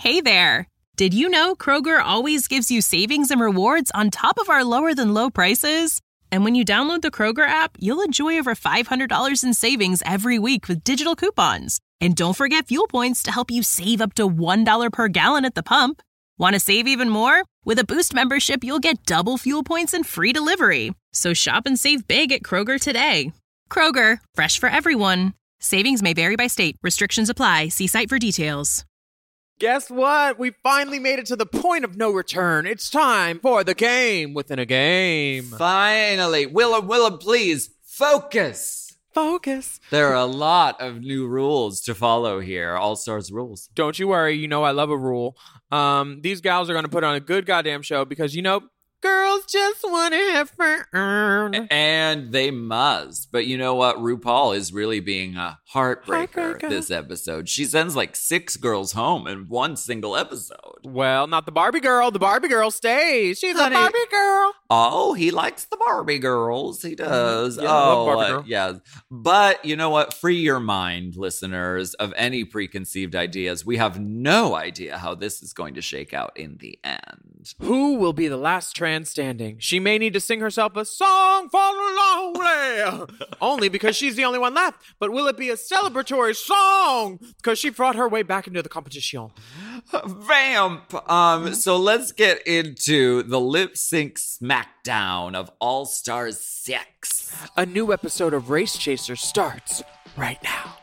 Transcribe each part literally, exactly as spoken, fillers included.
Hey there! Did you know Kroger always gives you savings and rewards on top of our lower-than-low prices? And when you download the Kroger app, you'll enjoy over five hundred dollars in savings every week with digital coupons. And don't forget fuel points to help you save up to one dollar per gallon at the pump. Want to save even more? With a Boost membership, you'll get double fuel points and free delivery. So shop and save big at Kroger today. Kroger, fresh for everyone. Savings may vary by state. Restrictions apply. See site for details. Guess what? We finally made it to the point of no return. It's time for the game within a game. Finally. Willem, Willem, please, focus. Focus. There are a lot of new rules to follow here. All Stars rules. Don't you worry. You know I love a rule. Um, these gals are going to put on a good goddamn show because, you know, girls just want to have fun. And they must. But you know what? RuPaul is really being a heartbreaker Heartbreaker. this episode. She sends like six girls home in one single episode. Well, not the Barbie girl. The Barbie girl stays. She's Honey. a Barbie girl. Oh, he likes the Barbie girls. He does. Yeah, I love oh, Barbie uh, girl. yeah. But you know what? Free your mind, listeners, of any preconceived ideas. We have no idea how this is going to shake out in the end. Who will be the last trans standing? She may need to sing herself a song for the lonely. Only because she's the only one left. But will it be a celebratory song? Because she brought her way back into the competition. Vamp. Um, so let's get into the lip sync smackdown of All Stars six. A new episode of Race Chaser starts right now.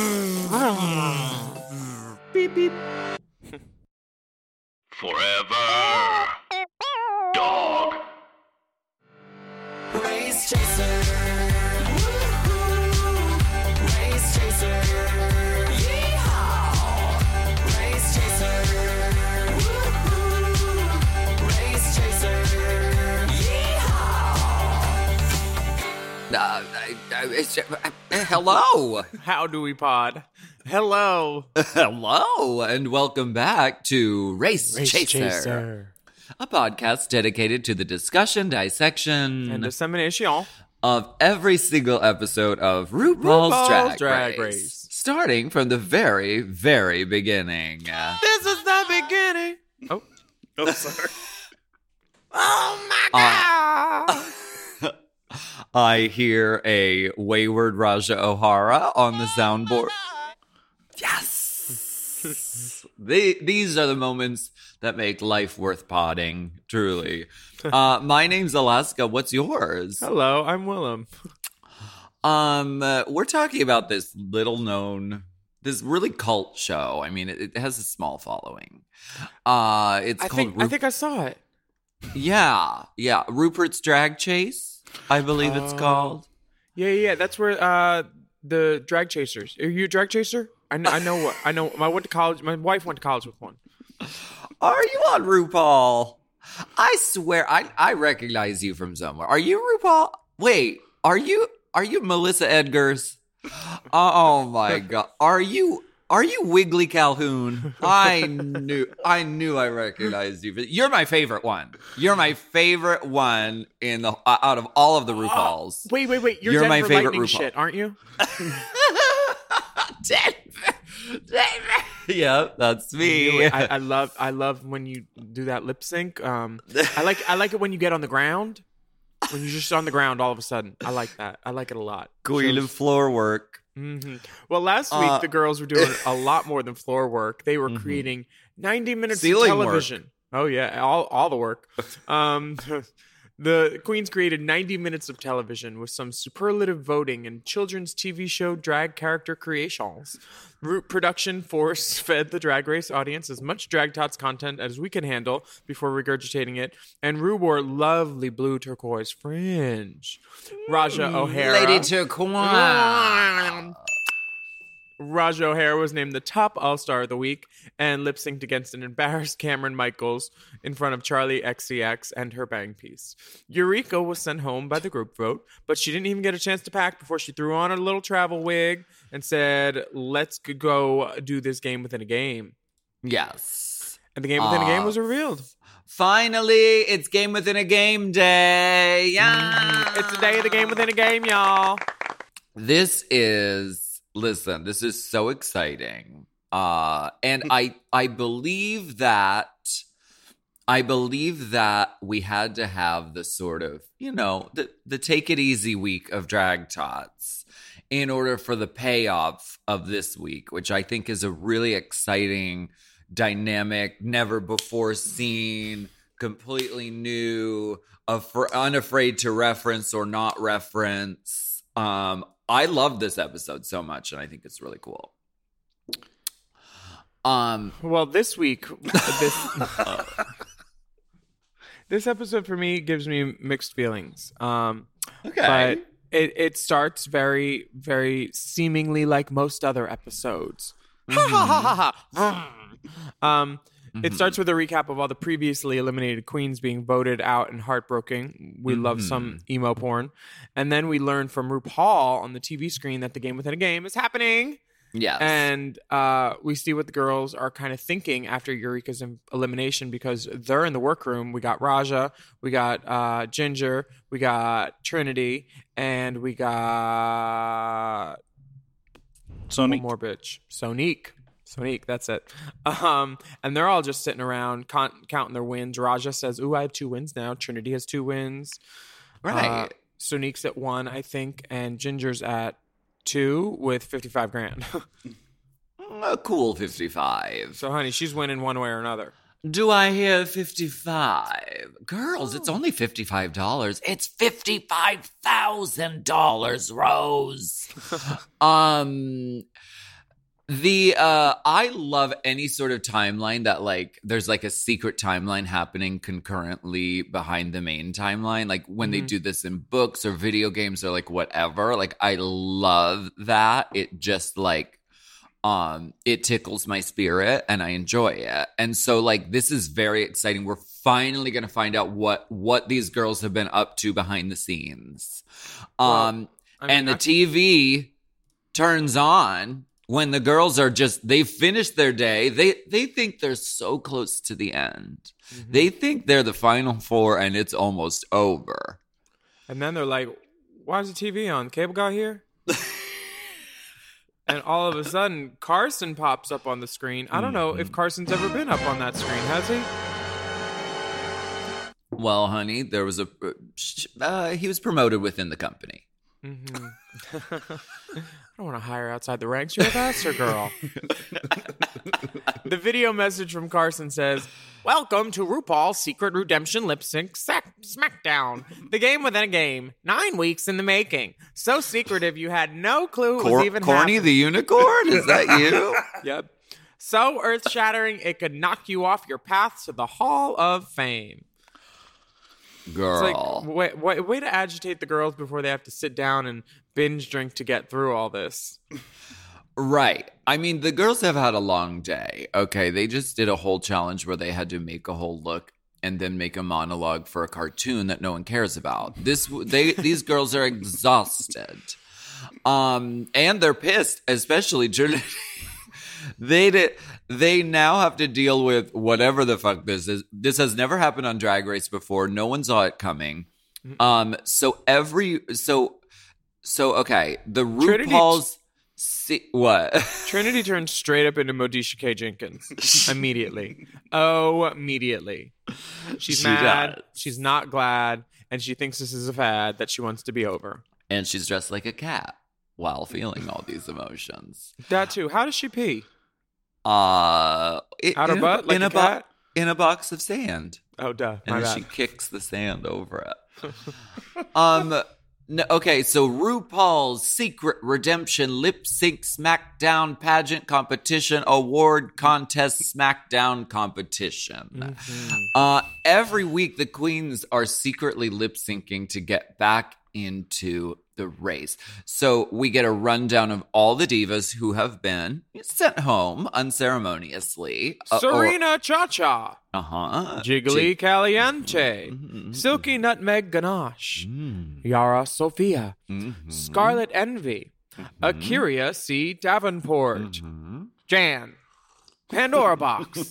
Beep, beep. Forever. Dog. Race Chaser. Woo-hoo. Race Chaser. Yeehaw. Race Chaser. Woo-hoo. Race Chaser. Yeehaw. Uh, I, I, it's, uh, hello. How do we pod? Hello. Hello, and welcome back to Race, Race Chaser, Chaser. a podcast dedicated to the discussion, dissection, And dissemination. of every single episode of RuPaul's, RuPaul's Drag, Drag Race, Race. starting from the very, very beginning. Uh, This is the beginning. Oh. Oh, sorry. Oh my God. I hear a wayward Raja O'Hara on the soundboard. Yes! they, these are the moments that make life worth podding, truly. Uh, my name's Alaska. What's yours? Hello, I'm Willem. Um, uh, we're talking about this little known, this really cult show. I mean, it, it has a small following. Uh, it's I called, think Ru- I think I saw it. yeah, yeah, Rupert's Drag Chase, I believe it's Oh. called. Yeah, yeah, that's where uh the drag chasers. Are you a drag chaser? I know, I know what I know. I went to college. My wife went to college with one. Are you on RuPaul? I swear, I I recognize you from somewhere. Are you RuPaul? Wait, are you are you Melissa Edgars? Oh my God, are you are you Wiggly Calhoun? I knew I knew I recognized you. You're my favorite one. You're my favorite one in the uh, out of all of the RuPauls. Wait, wait, wait! You're, You're Denver my favorite Lightning RuPaul. shit, aren't you? Denver, Denver. Yeah, that's me. I, I love, I love when you do that lip sync. Um, I like, I like it when you get on the ground. When you're just on the ground, all of a sudden, I like that. I like it a lot. Queen Shows- of floor work. hmm Well, last week Uh, the girls were doing a lot more than floor work. They were creating ninety minutes Ceiling of work. television. Oh yeah, all all the work. Um, the queens created ninety minutes of television with some superlative voting and children's T V show drag character creations. Root production force fed the Drag Race audience as much Drag Tots content as we can handle before regurgitating it, and Rue wore lovely blue turquoise fringe. Raja O'Hara. Lady Turquoise. Raja O'Hara was named the top All-Star of the week and lip-synced against an embarrassed Cameron Michaels in front of Charlie X C X and her bang piece. Eureka was sent home by the group vote, but she didn't even get a chance to pack before she threw on her little travel wig and said, let's g- go do this game within a game. Yes. And the game within a game Uh, was revealed. Finally, it's Game Within a Game Day. Yeah. It's the day of the game within a game, y'all. This is, listen, this is so exciting Uh, and I I believe that I believe that we had to have the sort of, you know, the, the take it easy week of Drag Tots in order for the payoff of this week, which I think is a really exciting, dynamic, never before seen, completely new, af- unafraid to reference or not reference. Um, I love this episode so much, and I think it's really cool. Um, Well, this week, this this episode for me gives me mixed feelings. Um, okay. but it it starts very, very seemingly like most other episodes. Ha ha ha ha ha. Um, it starts with a recap of all the previously eliminated queens being voted out and heartbroken. We love some emo porn, and then we learn from RuPaul on the T V screen that the game within a game is happening. Yes. And uh, we see what the girls are kind of thinking after Eureka's em- elimination, because they're in the workroom. We got Raja, we got uh, Ginger, we got Trinity, and we got Sonic. one more bitch. Sonique. Sonique, that's it. Um, and they're all just sitting around con- counting their wins. Raja says, ooh, I have two wins now. Trinity has two wins. Right. Uh, Sonique's at one, I think, and Ginger's at two with fifty-five grand. A cool fifty-five. So, honey, she's winning one way or another. Do I hear fifty-five? Girls, it's only fifty-five dollars. It's fifty-five thousand dollars, Rose. um... The uh I love any sort of timeline that, like, there's like a secret timeline happening concurrently behind the main timeline. Like when they do this in books or video games or like whatever. Like I love that. It just like um it tickles my spirit and I enjoy it. And so like this is very exciting. We're finally gonna find out what what these girls have been up to behind the scenes. Um I mean, and the I- T V turns on when the girls are just, they've finished their day. They they think they're so close to the end. Mm-hmm. They think they're the final four and it's almost over. And then they're like, why is the T V on? Cable got here? And all of a sudden, Carson pops up on the screen. I don't know if Carson's ever been up on that screen, has he? Well, honey, there was a, uh, he was promoted within the company. Mm-hmm. I don't want to hire outside the ranks. You're a bastard girl. The video message from Carson says, welcome to RuPaul's Secret Redemption Lip Sync sac- Smackdown. The game within a game. Nine weeks in the making. So secretive you had no clue it was Cor- even Corny happening. the Unicorn? Is that you? Yep. So earth-shattering, it could knock you off your path to the Hall of Fame. Girl. It's like, way, way, way to agitate the girls before they have to sit down and binge drink to get through all this. Right. I mean, the girls have had a long day. Okay, they just did a whole challenge where they had to make a whole look and then make a monologue for a cartoon that no one cares about. This they these girls are exhausted. Um and they're pissed, especially Trinity. They did they now have to deal with whatever the fuck this is. This has never happened on Drag Race before. No one saw it coming. Um so every so so okay, the Trinity- RuPaul's See, what? Trinity turns straight up into Modisha K. Jenkins immediately. Oh, immediately. She's She mad. does. She's not glad. And she thinks this is a fad that she wants to be over. And she's dressed like a cat while feeling all these emotions. That too. How does she pee? Uh, it, Out her in butt, a, like in a a, bo- cat? in a box of sand, Oh, duh. and My then bad. she kicks the sand over it. um. No, okay, so RuPaul's Secret Redemption Lip Sync Smackdown Pageant Competition Award Contest Smackdown Competition. Mm-hmm. Uh, every week, the queens are secretly lip syncing to get back into the race. So we get a rundown of all the divas who have been sent home unceremoniously. Uh, Serena Cha-Cha. Uh huh. Jiggly Caliente. Silky Nutmeg Ganache. Yara Sophia. Scarlet Envy. Akira C. Davenport. Jan. Pandora Box.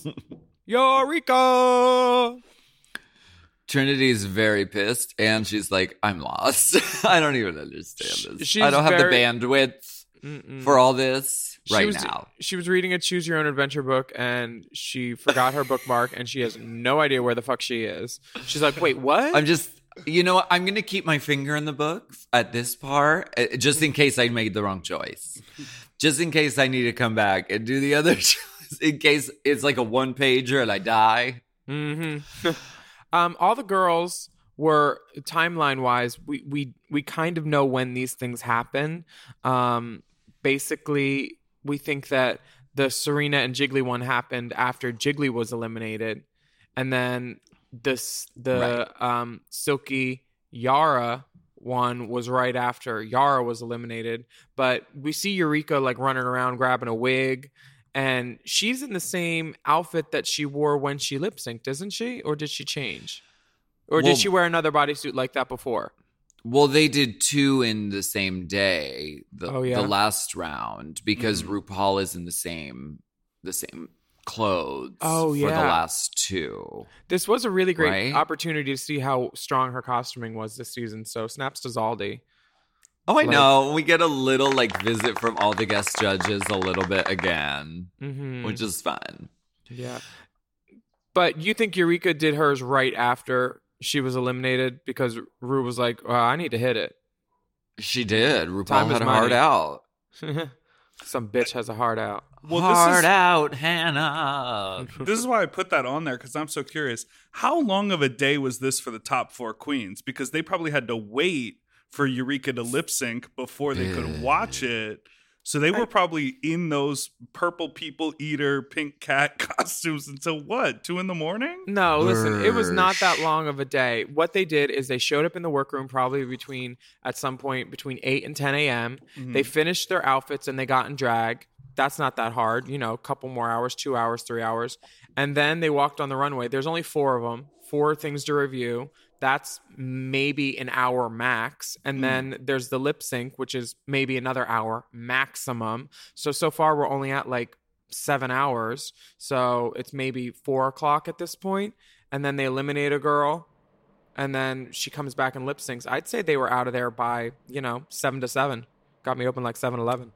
Eureka. Trinity's very pissed, and she's like, "I'm lost. I don't even understand this. She's I don't have very- the bandwidth for all this." She right was, now. She was reading a choose your own adventure book and she forgot her bookmark and she has no idea where the fuck she is. She's like, wait, what? I'm just, you know what? I'm going to keep my finger in the book at this part, uh, just in case I made the wrong choice. Just in case I need to come back and do the other choice, in case it's like a one pager and I die. Mm-hmm. um, all the girls were, timeline wise, we, we, we kind of know when these things happen. Um, basically, we think that the Serena and Jiggly one happened after Jiggly was eliminated. And then this the Right. um, Silky Yara one was right after Yara was eliminated. But we see Eureka like running around grabbing a wig. And she's in the same outfit that she wore when she lip synced, isn't she? Or did she change? Or Well- did she wear another bodysuit like that before? Well, they did two in the same day, the, Oh, yeah? the last round, because RuPaul is in the same the same clothes Oh, for yeah. the last two. This was a really great Right? opportunity to see how strong her costuming was this season. So snaps to Zaldi. Oh, I Like- know. We get a little like visit from all the guest judges a little bit again, Mm-hmm. which is fun. Yeah. But you think Eureka did hers right after she was eliminated because Ru was like, oh, I need to hit it. She did. RuPaul Time is had a money. heart out. Some bitch has a heart out. Well, heart this is, out, Hannah. this is why I put that on there because I'm so curious. How long of a day was this for the top four queens? Because they probably had to wait for Eureka to lip sync before they could watch it. So they were probably in those purple people eater pink cat costumes until what? Two in the morning? No, listen, it was not that Bursh. long of a day. What they did is they showed up in the workroom probably between, at some point, between eight and ten a.m. They finished their outfits and they got in drag. That's not that hard. You know, a couple more hours, two hours, three hours. And then they walked on the runway. There's only four of them, four things to review. That's maybe an hour max. And then there's the lip sync, which is maybe another hour maximum. So, so far we're only at like seven hours. So it's maybe four o'clock at this point. And then they eliminate a girl. And then she comes back and lip syncs. I'd say they were out of there by, you know, seven to seven. Got me open like seven eleven.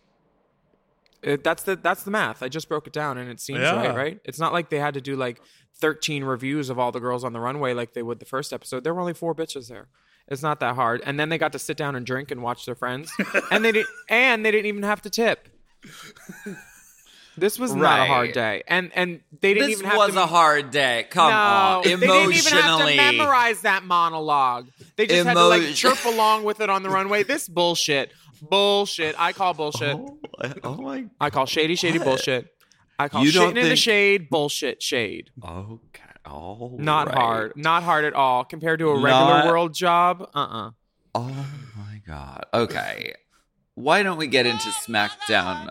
It, that's the that's the math. I just broke it down and it seems Yeah. right, right? It's not like they had to do like thirteen reviews of all the girls on the runway like they would the first episode. There were only four bitches there. It's not that hard. And then they got to sit down and drink and watch their friends. and they didn't and they didn't even have to tip. This was not a hard Right. day. And and they didn't This even have was to a hard day. Come no, on. they didn't even have to Emotionally. memorize that monologue. They just had to like Emo- chirp along with it on the runway. This bullshit. Bullshit. I call bullshit. Oh, oh my. I call shady, shady What? bullshit. I call You shitting don't in the think- shade, bullshit shade. Okay. All Not right. hard. Not hard at all. Compared to a regular Not- world job, uh-uh. Oh my god. Okay. Why don't we get into SmackDown?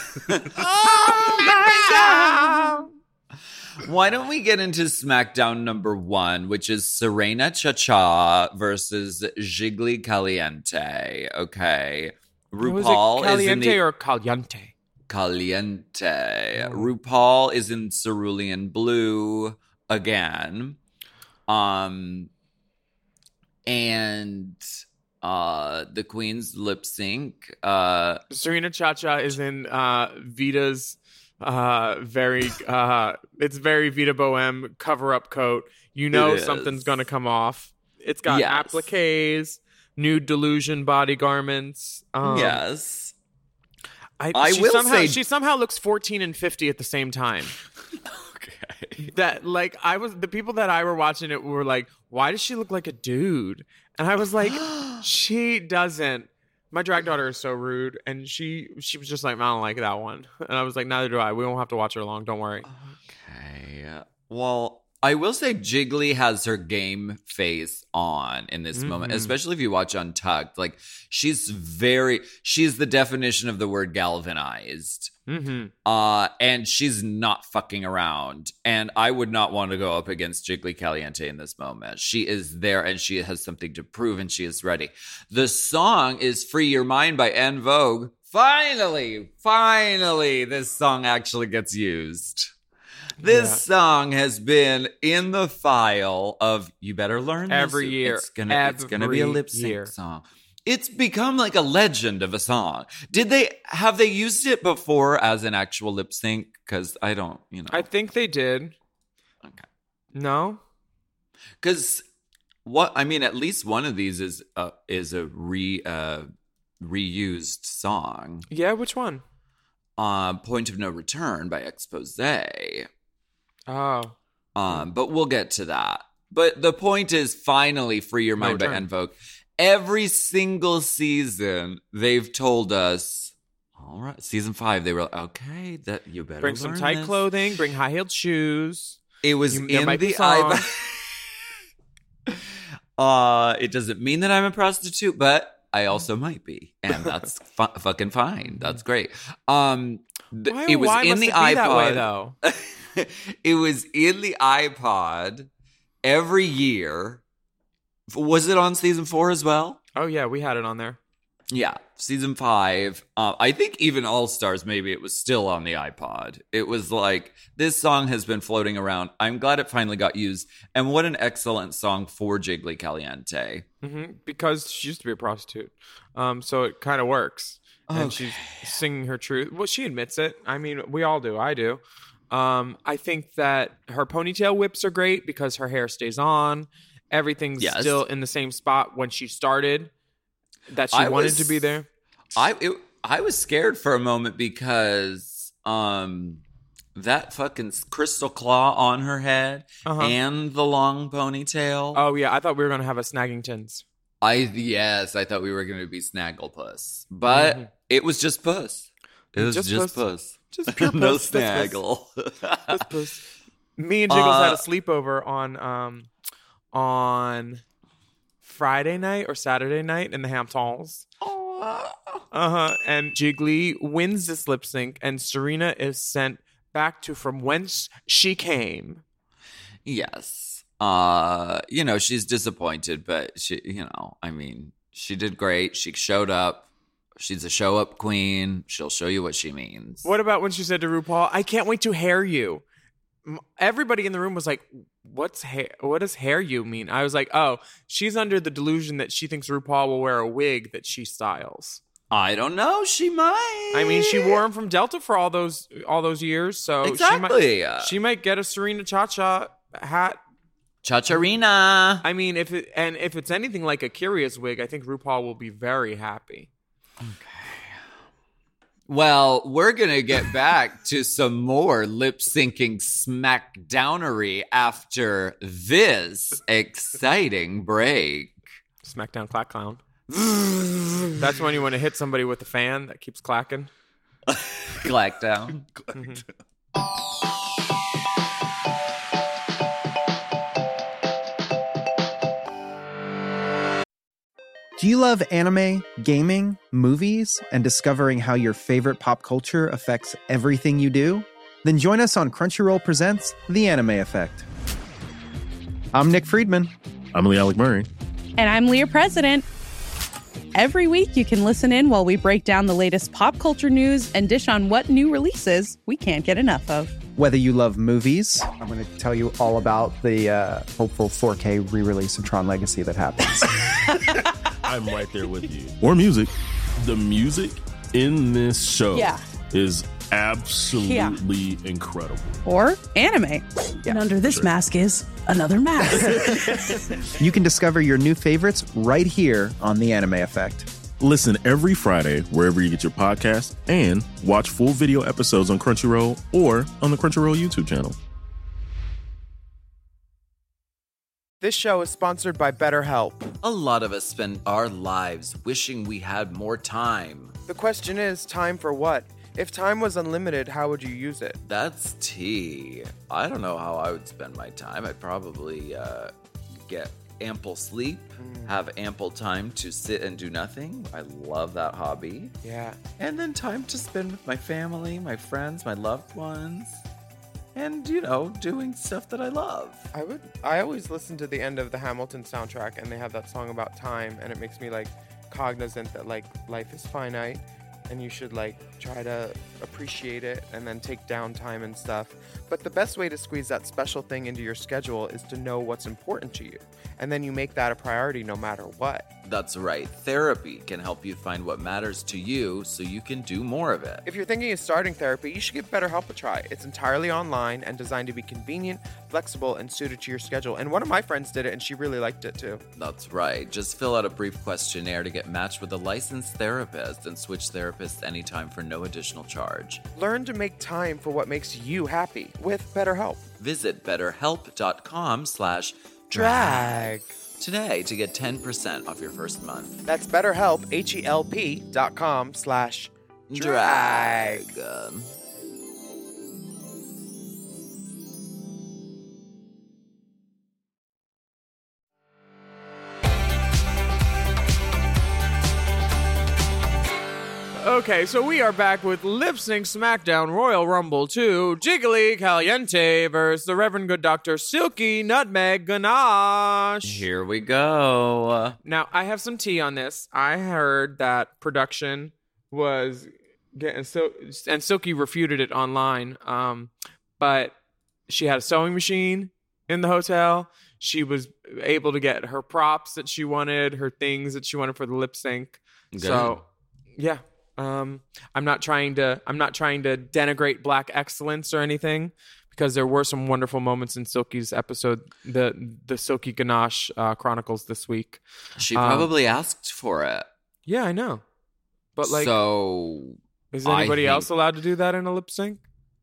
Why don't we get into SmackDown number one, which is Serena Cha-Cha versus Jiggly Caliente. Okay. Was RuPaul it is in Caliente the or Caliente? Caliente. RuPaul is in cerulean blue again. Um and uh the Queen's lip sync. Uh Serena Cha-Cha is in uh, Vita's uh, very, uh, it's very Vita Boheme cover-up coat. You know It is. something's going to come off. It's got Yes. appliques, nude delusion body garments. Um, yes. I, I she will somehow, say- she somehow looks fourteen and fifty at the same time. Okay. That like I was the people that I were watching it were like, why does she look like a dude? And I was like, she doesn't. My drag daughter is so rude, and she she was just like, I don't like that one, and I was like, neither do I. We won't have to watch her long. Don't worry. Okay. Well, I will say Jiggly has her game face on in this moment, Mhm. especially if you watch Untucked. Like, she's very, she's the definition of the word galvanized. Mm-hmm. Uh, and she's not fucking around. And I would not want to go up against Jiggly Caliente in this moment. She is there and she has something to prove and she is ready. The song is Free Your Mind by En Vogue. Finally, finally, this song actually gets used. This Yeah. song has been in the file of you better learn this. Every year. It's gonna, it's gonna be a Every lip sync year. song. It's become like a legend of a song. Did they have they used it before as an actual lip sync? Because I don't, you know. I think they did. Okay. No? Because what I mean, at least one of these is uh, is a re uh, reused song. Yeah, which one? Uh, Point of No Return by Expose. Oh. Um, but we'll get to that. But the point is, finally, Free Your No Mind by Return. En Vogue. Every single season, they've told us, all right, season five, they were like, okay, that you better Bring some learn tight this. clothing, bring high-heeled shoes. It was You- there in might be the songs. iPod. uh, it doesn't mean that I'm a prostitute, but I also might be, and that's fu- fucking fine. That's great. Um, th- Why, it was why in must the it be iPod. that way, though? It was in the iPod every year. Was it on season four as well? Oh, yeah, we had it on there. Yeah, season five. Uh, I think even All Stars, maybe it was still on the iPod. It was like, this song has been floating around. I'm glad it finally got used. And what an excellent song for Jiggly Caliente. hmm Because she used to be a prostitute. Um, so it kind of works. And Okay. she's singing her truth. Well, she admits it. I mean, we all do. I do. Um, I think that her ponytail whips are great because her hair stays on. Everything's Yes. still in the same spot when she started. That she I wanted was- to be there. I it, I was scared for a moment because um that fucking crystal claw on her head Uh-huh. and the long ponytail. Oh yeah, I thought we were gonna have a Snaggingtons. I yes, I thought we were going to be Snagglepuss, but Mhm. it was just Puss. It was Just just, Puss. Puss. Just pure no puss, just puss. Snaggle. Puss, puss. Me and Jiggles had Uh, a sleepover on um on Friday night or Saturday night in the Hamptons. Uh huh. And Jiggly wins this lip sync, and Serena is sent back to from whence she came. Yes. Uh, you know, she's disappointed, but she, you know, I mean, she did great. She showed up. She's a show up queen. She'll show you what she means. What about when she said to RuPaul, "I can't wait to hair you"? M- Everybody in the room was like, "What's hair? What does hair you mean?" I was like, "Oh, she's under the delusion that she thinks RuPaul will wear a wig that she styles." I don't know. She might. I mean, she wore them from Delta for all those all those years, so Exactly. She might, she might get a Serena Cha Cha hat. Chacharina. I mean, if it and if it's anything like a Curious wig, I think RuPaul will be very happy. Well, we're going to get back to some more lip syncing smackdownery after this exciting break. SmackDown Clack Clown. That's when you want to hit somebody with a fan that keeps clacking. Clackdown. Do you love anime, gaming, movies, and discovering how your favorite pop culture affects everything you do? Then join us on Crunchyroll Presents The Anime Effect. I'm Nick Friedman. I'm Lee Alec Murray. And I'm Leah President. Every week, you can listen in while we break down the latest pop culture news and dish on what new releases we can't get enough of. Whether you love movies, I'm going to tell you all about the uh, hopeful four K re-release of Tron Legacy that happens. I'm right there with you. Or music. The music in this show Yeah. is absolutely incredible. Or anime. And under this mask is another mask. You can discover your new favorites right here on The Anime Effect. Listen every Friday wherever you get your podcasts and watch full video episodes on Crunchyroll or on the Crunchyroll YouTube channel. This show is sponsored by BetterHelp. A lot of us spend our lives wishing we had more time. The question is, time for what? If time was unlimited, how would you use it? That's tea. I don't know how I would spend my time. I'd probably uh, get ample sleep, have ample time to sit and do nothing. I love that hobby. Yeah. And then time to spend with my family, my friends, my loved ones, and, you know, doing stuff that I love. I would. I always listen to the end of the Hamilton soundtrack, and they have that song about time, and it makes me like cognizant that like life is finite, and you should like try to appreciate it, and then take downtime and stuff. But the best way to squeeze that special thing into your schedule is to know what's important to you, and then you make that a priority no matter what. That's right. Therapy can help you find what matters to you so you can do more of it. If you're thinking of starting therapy, you should give BetterHelp a try. It's entirely online and designed to be convenient, flexible, and suited to your schedule. And one of my friends did it, and she really liked it too. That's right. Just fill out a brief questionnaire to get matched with a licensed therapist and switch therapists anytime for no additional charge. Learn to make time for what makes you happy with BetterHelp. Visit betterhelp.com slash Drag. today to get ten percent off your first month. That's BetterHelp, H-E-L-P dot com slash drag. Drag. Okay, so we are back with Lip Sync SmackDown Royal Rumble two, Jiggly Caliente versus the Reverend Good Doctor Silky Nutmeg Ganache. Here we go. Now, I have some tea on this. I heard that production was getting so, and Silky refuted it online. Um, but she had a sewing machine in the hotel. She was able to get her props that she wanted, her things that she wanted for the lip sync. Good. So, yeah. Um, I'm not trying to. I'm not trying to denigrate Black excellence or anything, because there were some wonderful moments in Silky's episode, the the Silky Ganache uh, Chronicles this week. She Um, probably asked for it. Yeah, I know. But like, so is I anybody think- else allowed to do that in a lip sync?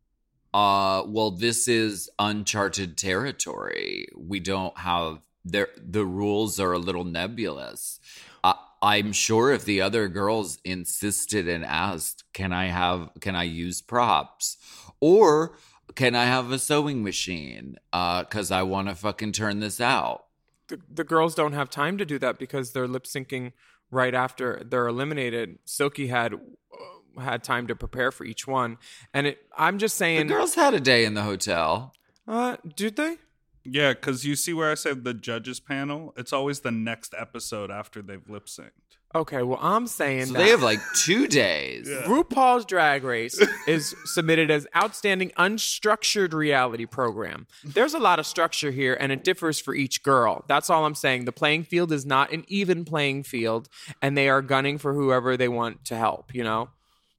Uh, well, this is uncharted territory. We don't have there. The rules are a little nebulous. Uh, I'm sure if the other girls insisted and asked, "Can I have? Can I use props? Or can I have a sewing machine? Uh, because I want to fucking turn this out." The, the girls don't have time to do that because they're lip syncing right after they're eliminated. Silky had uh, had time to prepare for each one, and it. I'm just The saying. girls had a day in the hotel. Uh, did they? Yeah, because you see where I said the judges panel? It's always the next episode after they've lip synced. Okay, well, I'm saying So that they have like two days. RuPaul's Drag Race is submitted as Outstanding Unstructured Reality Program. There's a lot of structure here, and it differs for each girl. That's all I'm saying. The playing field is not an even playing field, and they are gunning for whoever they want to help, you know?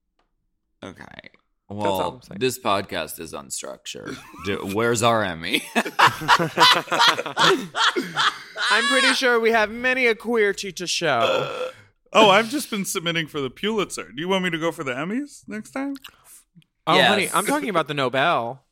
Okay. all Well, I'm saying. this podcast is unstructured. Do- Where's our Emmy? I'm pretty sure we have many a queer to show. Oh, I've just been submitting for the Pulitzer. Do you want me to go for the Emmys next time? Oh, Yes. honey, I'm talking about the Nobel.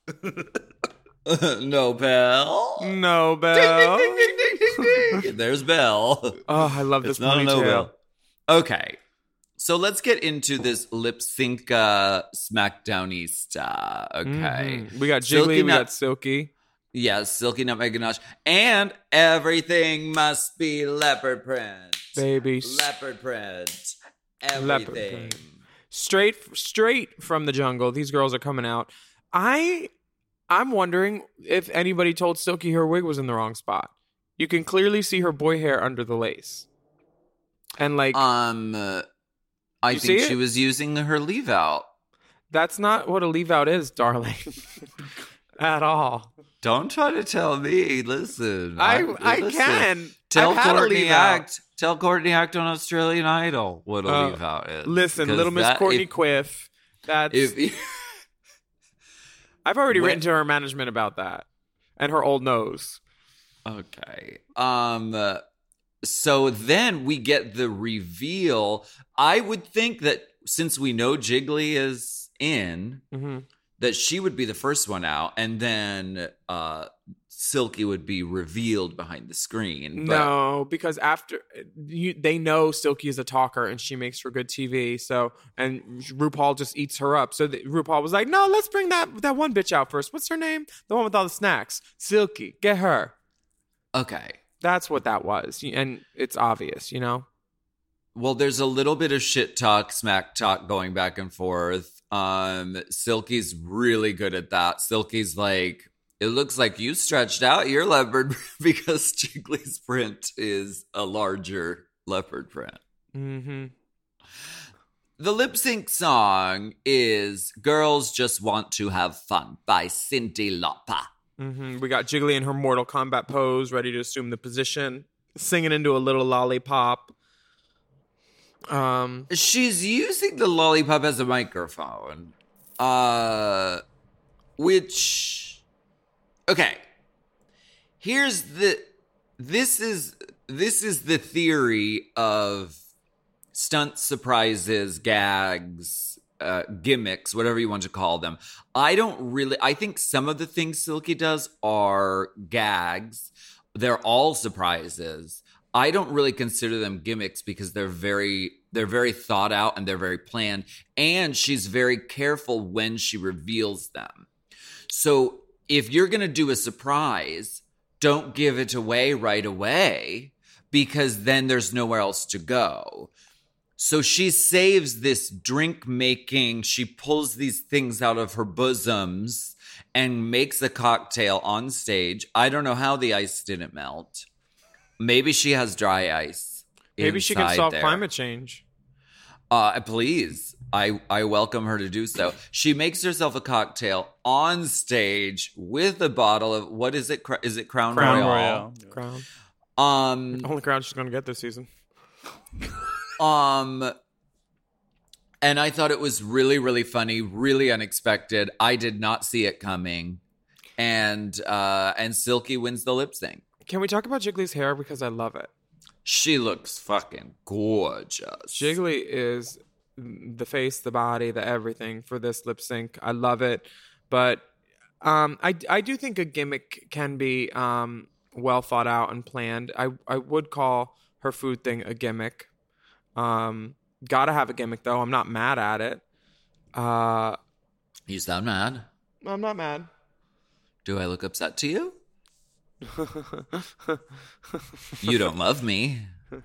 No Bell. Nobel. There's Bell. Oh, I love It's this not a ponytail. Nobel. Okay. So let's get into this lip sync uh, SmackDownista. Okay. Mhm. We got Jiggly, Silky we Nut- got Silky. Yes, Silky Nutmeg Ganache. And everything must be leopard print. Baby. Leopard print. Leopard Everything. print. Straight straight from the jungle. These girls are coming out. I I'm wondering if anybody told Silky her wig was in the wrong spot. You can clearly see her boy hair under the lace. And like Um, uh, I You think see she it? was using her leave out. that's not what a leave out is, darling. At all. Don't try to tell me. Listen, I I'm- I listen. can. Tell I've had a Courtney leave out. Act. Tell Courtney Act on Australian Idol what a Uh, leave out is. Listen, Because little Miss that- Courtney if- Quiff. That's If, I've already When- written to her management about that. And her old nose. okay. Um. uh, so then we get the reveal. I would think that since we know Jiggly is in, Mm-hmm. that she would be the first one out, and then uh, Silky would be revealed behind the screen. But No, because after you, they know Silky is a talker and she makes for good T V. So and RuPaul just eats her up. So the, RuPaul was like, "No, let's bring that that one bitch out first. What's her name? The one with all the snacks. Silky. Get her." okay. That's what that was, and it's obvious, you know. Well, there's a little bit of shit talk, smack talk going back and forth. Um, Silky's really good at that. Silky's like, it looks like you stretched out your leopard because Jiggly's print is a larger leopard print. Mm-hmm. The lip sync song is Girls Just Want to Have Fun by Cyndi Lauper. Mm-hmm. We got Jiggly in her Mortal Kombat pose, ready to assume the position, singing into a little lollipop. Um, She's using the lollipop as a microphone. Uh, which, okay. Here's the, this is, this is the theory of stunt surprises, gags, uh, gimmicks, whatever you want to call them. I don't really, I think some of the things Silky does are gags. They're all surprises. I don't really consider them gimmicks because they're very, they're very thought out and they're very planned. And she's very careful when she reveals them. So if you're going to do a surprise, don't give it away right away because then there's nowhere else to go. So she saves this drink making, she pulls these things out of her bosoms and makes a cocktail on stage. I don't know how the ice didn't melt. Maybe she has dry ice. Maybe she can solve there. climate change. Uh, please, I, I welcome her to do so. She makes herself a cocktail on stage with a bottle of, what is it? Is it Crown, Crown Royal? Royal. Crown. Um, Only crown she's going to get this season. um, and I thought it was really, really funny, really unexpected. I did not see it coming. And, uh, and Silky wins the lip sync. Can we talk about Jiggly's hair? Because I love it. She looks fucking gorgeous. Jiggly is the face, the body, the everything for this lip sync. I love it. But um, I, I do think a gimmick can be um, well thought out and planned. I, I would call her food thing a gimmick. Um, gotta have a gimmick, though. I'm not mad at it. Uh, You sound mad. I'm not mad. Do I look upset to you? You don't love me.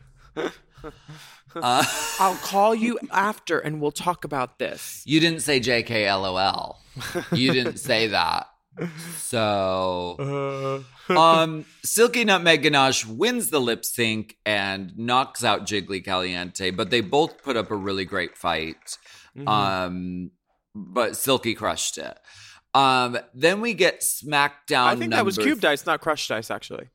Uh, I'll call you after and we'll talk about this. you didn't say J K L O L. You didn't say that. So, um, Silky Nutmeg Ganache wins the lip sync and knocks out Jiggly Caliente, but they both put up a really great fight. Mm-hmm. Um, but Silky crushed it. Um, then we get SmackDown. I think that was number cubed ice, not crushed ice, actually.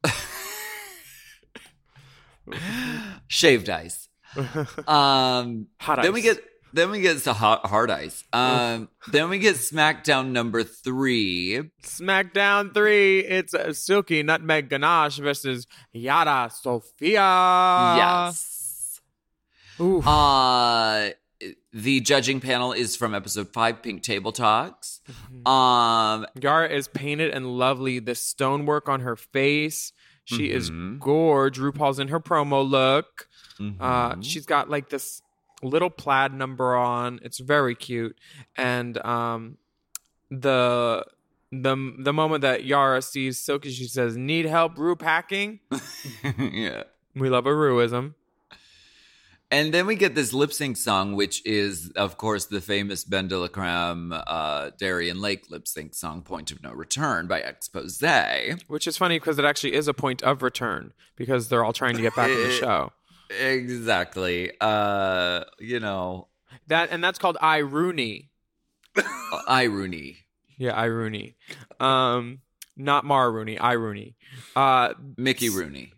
Shaved ice. Um, Hot then ice. we get then we get to hot hard ice. Um, then we get SmackDown number three. SmackDown three, it's uh, Silky Nutmeg Ganache versus Yara Sofia. yes. Ooh. Uh, the judging panel is from episode five, Pink Table Talks. Um, Yara is painted and lovely. The stonework on her face. She is Mhm. gorge. RuPaul's in her promo look. Uh, mhm. she's got like this little plaid number on. It's very cute. And um, the the the moment that Yara sees Silky, she says, "Need help Ru packing?" yeah. We love a Ruism. And then we get this lip sync song, which is, of course, the famous Ben de la Creme, uh, Darien Lake lip sync song, Point of No Return by Expose. Which is funny because it actually is a point of return because they're all trying to get back in the show. Exactly. Uh, you know, That and that's called I Rooney. I Rooney. Yeah, I Rooney. Um, not Mara Rooney, I Rooney. Uh, Mickey Rooney.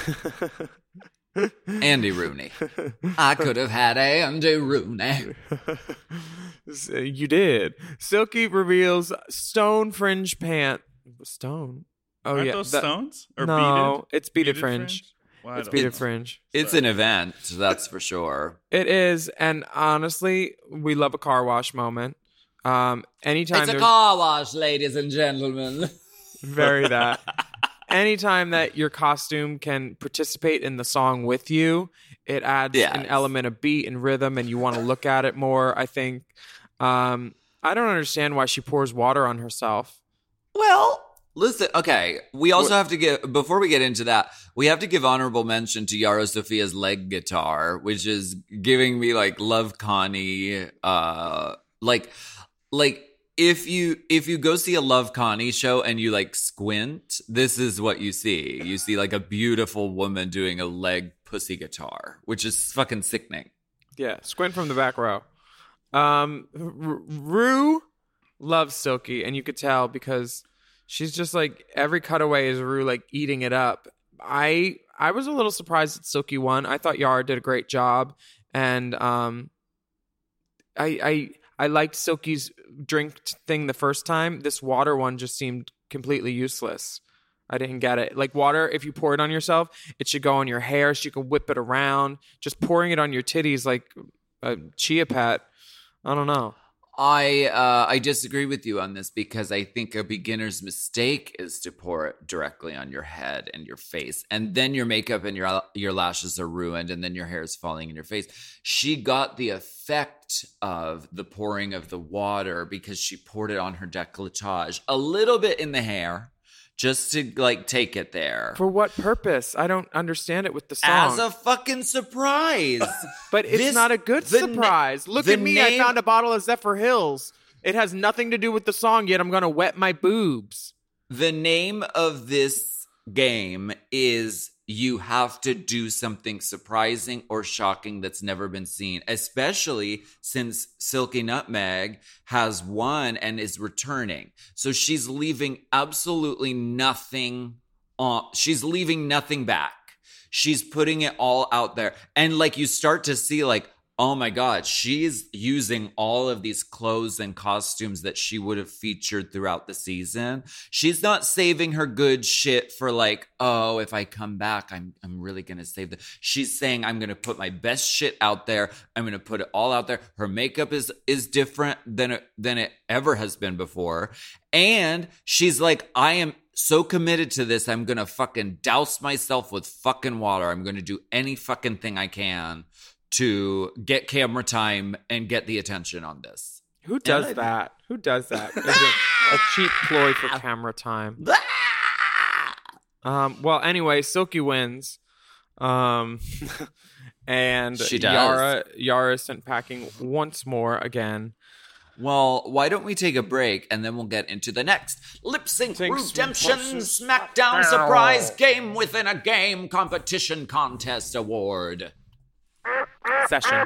Andy Rooney. I could have had Andy Rooney. You did. Silky reveals stone fringe pant. Stone. Oh Aren't yeah, those that- stones? Or no, beaded? it's beaded, Beaded fringe. Well, I It's don't beaded know. fringe. It's an event, that's for sure. It is, and honestly, we love a car wash moment. Um, anytime It's a there's car wash, ladies and gentlemen. very that. Anytime that your costume can participate in the song with you, it adds Yes. an element of beat and rhythm, and you want to look at it more. I think. Um, I don't understand why she pours water on herself. Well, listen, okay. We also have to give, before we get into that, we have to give honorable mention to Yara Sophia's leg guitar, which is giving me like Love Connie, uh, like, like, if you if you go see a Love Connie show and you like squint, this is what you see. You see like a beautiful woman doing a leg pussy guitar, which is fucking sickening. Yeah, squint from the back row. Um, R- Rue loves Silky, and you could tell because she's just like every cutaway is Rue like eating it up. I I was a little surprised that Silky won. I thought Yara did a great job, and um, I I I liked Silky's drink thing the first time. This water one just seemed completely useless. I didn't get it. Like water, if you pour it on yourself, it should go on your hair so you can whip it around. Just pouring it on your titties like a chia pet. I don't know. I uh, I disagree with you on this because I think a beginner's mistake is to pour it directly on your head and your face, and then your makeup and your your lashes are ruined, and then your hair is falling in your face. She got the effect of the pouring of the water because she poured it on her décolletage, a little bit in the hair, just to like take it there. For what purpose? I don't understand it with the song. As a fucking surprise. But it's This- not a good the surprise. na- Look the at me. name- I found a bottle of Zephyr Hills. It has nothing to do with the song, yet I'm going to wet my boobs. The name of this game is you have to do something surprising or shocking that's never been seen, especially since Silky Nutmeg has won and is returning. So she's leaving absolutely nothing on. She's leaving nothing back. She's putting it all out there. And like you start to see like, oh my God, she's using all of these clothes and costumes that she would have featured throughout the season. She's not saving her good shit for like, oh, if I come back, I'm I'm really going to save the. She's saying, I'm going to put my best shit out there. I'm going to put it all out there. Her makeup is is different than it, than it ever has been before. And she's like, I am so committed to this. I'm going to fucking douse myself with fucking water. I'm going to do any fucking thing I can to get camera time and get the attention on this. Who does I- that? Who does that? Is it a cheap ploy for camera time? Um, well, anyway, Silky wins. Um, and She does. Yara, Yara is sent packing once more again. Well, why don't we take a break and then we'll get into the next Lip Sync Thanks, Redemption Redemption SmackDown Surprise Game Within a Game Competition Contest Award. Session.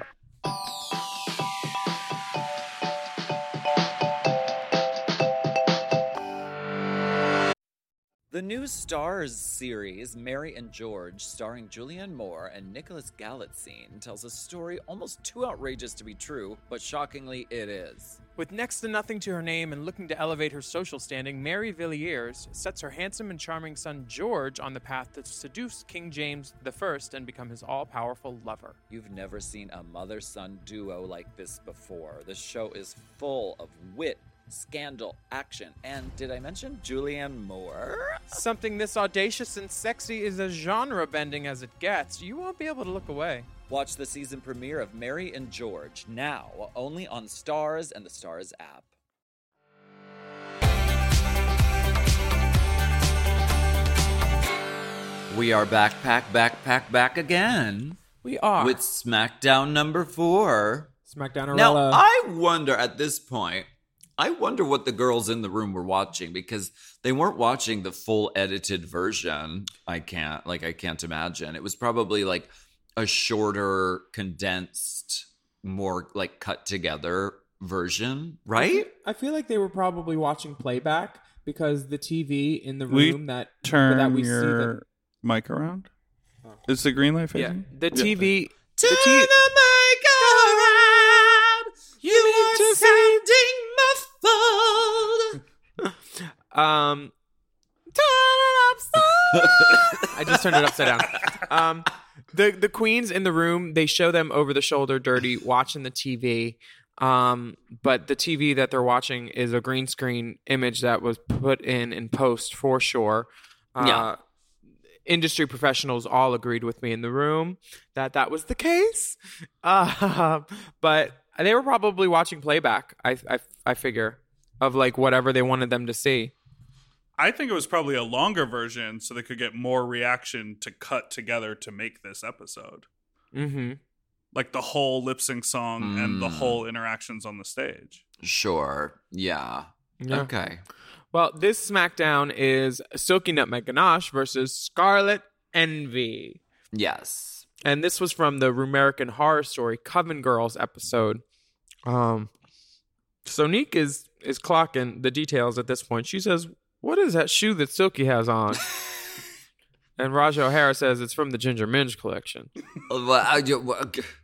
The new Stars series, Mary and George, starring Julianne Moore and Nicholas Galitzine, tells a story almost too outrageous to be true, but shockingly it is. With next to nothing to her name and looking to elevate her social standing, Mary Villiers sets her handsome and charming son George on the path to seduce King James the First and become his all-powerful lover. You've never seen a mother-son duo like this before. The show is full of wit, scandal, action, and did I mention Julianne Moore? Something this audacious and sexy is as genre-bending as it gets. You won't be able to look away. Watch the season premiere of Mary and George now, only on Stars and the Stars app. We are backpack, backpack, back again We are. with SmackDown number four. SmackDown Now, Arella. I wonder at this point, I wonder what the girls in the room were watching because they weren't watching the full edited version. I can't, like, I can't imagine. It was probably like a shorter, condensed, more like cut together version, right? I feel like they were probably watching playback because the T V in the We room that Turn that we your see them. mic around. Is the green light Yeah, facing? the T V. Turn the the T- mic around. You are to sounding muffled. Um, turn it upside. I just turned it upside down. Um, the the queens in the room, they show them over the shoulder, dirty, watching the T V. Um, but the T V that they're watching is a green screen image that was put in in post for sure. Uh, Yeah. Industry professionals all agreed with me in the room that that was the case. Uh, but they were probably watching playback. I I I figure of like whatever they wanted them to see. I think it was probably a longer version so they could get more reaction to cut together to make this episode. Mm-hmm. Like the whole lip sync song and the Mm. whole interactions on the stage. Sure. Yeah. Yeah. Okay. Well, this SmackDown is Silky Nutmeg Ganache versus Scarlet Envy. Yes. And this was from the American Horror Story Coven Girls episode. Um, Sonique is is clocking the details at this point. She says, "What is that shoe that Silky has on?" And Raja O'Hara says it's from the Ginger Minge collection. Well, I- you- well, g-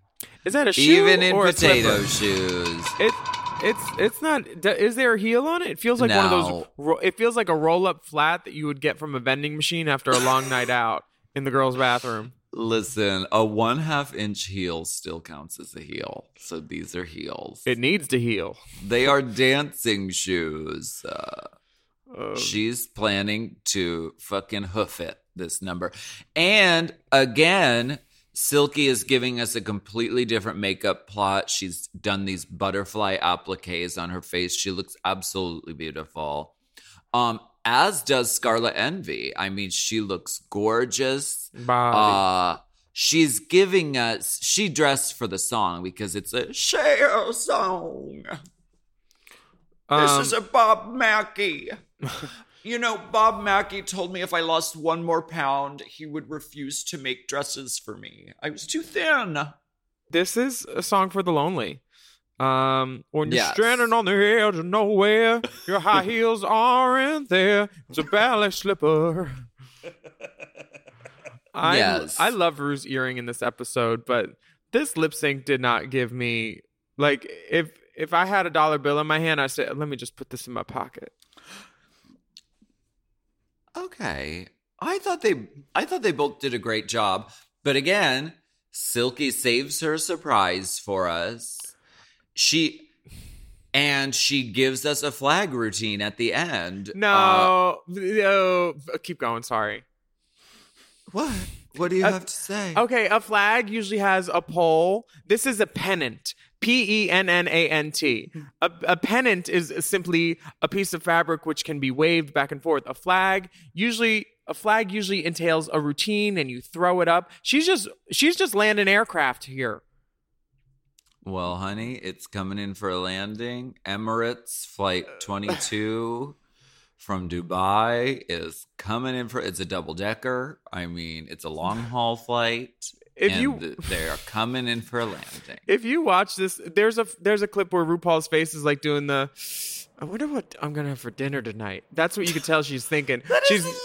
Is that a shoe? Even in or a potato slipper? shoes. It it's it's not. d- Is there a heel on it? It feels like one of those. No. ro- It feels like a roll up flat that you would get from a vending machine after a long night out in the girls' bathroom. Listen, a one half inch heel still counts as a heel. So these are heels. It needs to heel. They are dancing shoes. Uh, Uh, she's planning to fucking hoof it, this number. And again, Silky is giving us a completely different makeup plot. She's done these butterfly appliques on her face. She looks absolutely beautiful. Um, as does Scarlet Envy. I mean, she looks gorgeous. Bobby. Uh, she's giving us, she dressed for the song because it's a Cher song. um, This is a Bob Mackie. You know, Bob Mackie told me if I lost one more pound, he would refuse to make dresses for me. I was too thin. this is a song for the lonely. Um, when you're Yes. stranded on the edge of nowhere, your high heels aren't there. It's a ballet slipper. I Yes. I love Rue's earring in this episode, but this lip sync did not give me like if if I had a dollar bill in my hand, I said, let me just put this in my pocket. Okay. I thought they I thought they both did a great job. But again, Silky saves her surprise for us. She and she gives us a flag routine at the end. Uh, No, no, keep going. Sorry. what? What do you Uh, have to say? Okay, a flag usually has a pole. This is a pennant. P E N N A N T. A, a pennant is simply a piece of fabric which can be waved back and forth. A flag usually a flag usually entails a routine and you throw it up. She's just she's just landing aircraft here. Well, honey, it's coming in for a landing. Emirates Flight twenty-two from Dubai is coming in for, it's a double decker. I mean, it's a long haul flight. If and you- th- they are coming in for a landing. If you watch this, there's a there's a clip where RuPaul's face is like doing the I wonder what I'm gonna have for dinner tonight. That's what you could tell she's thinking. she's not.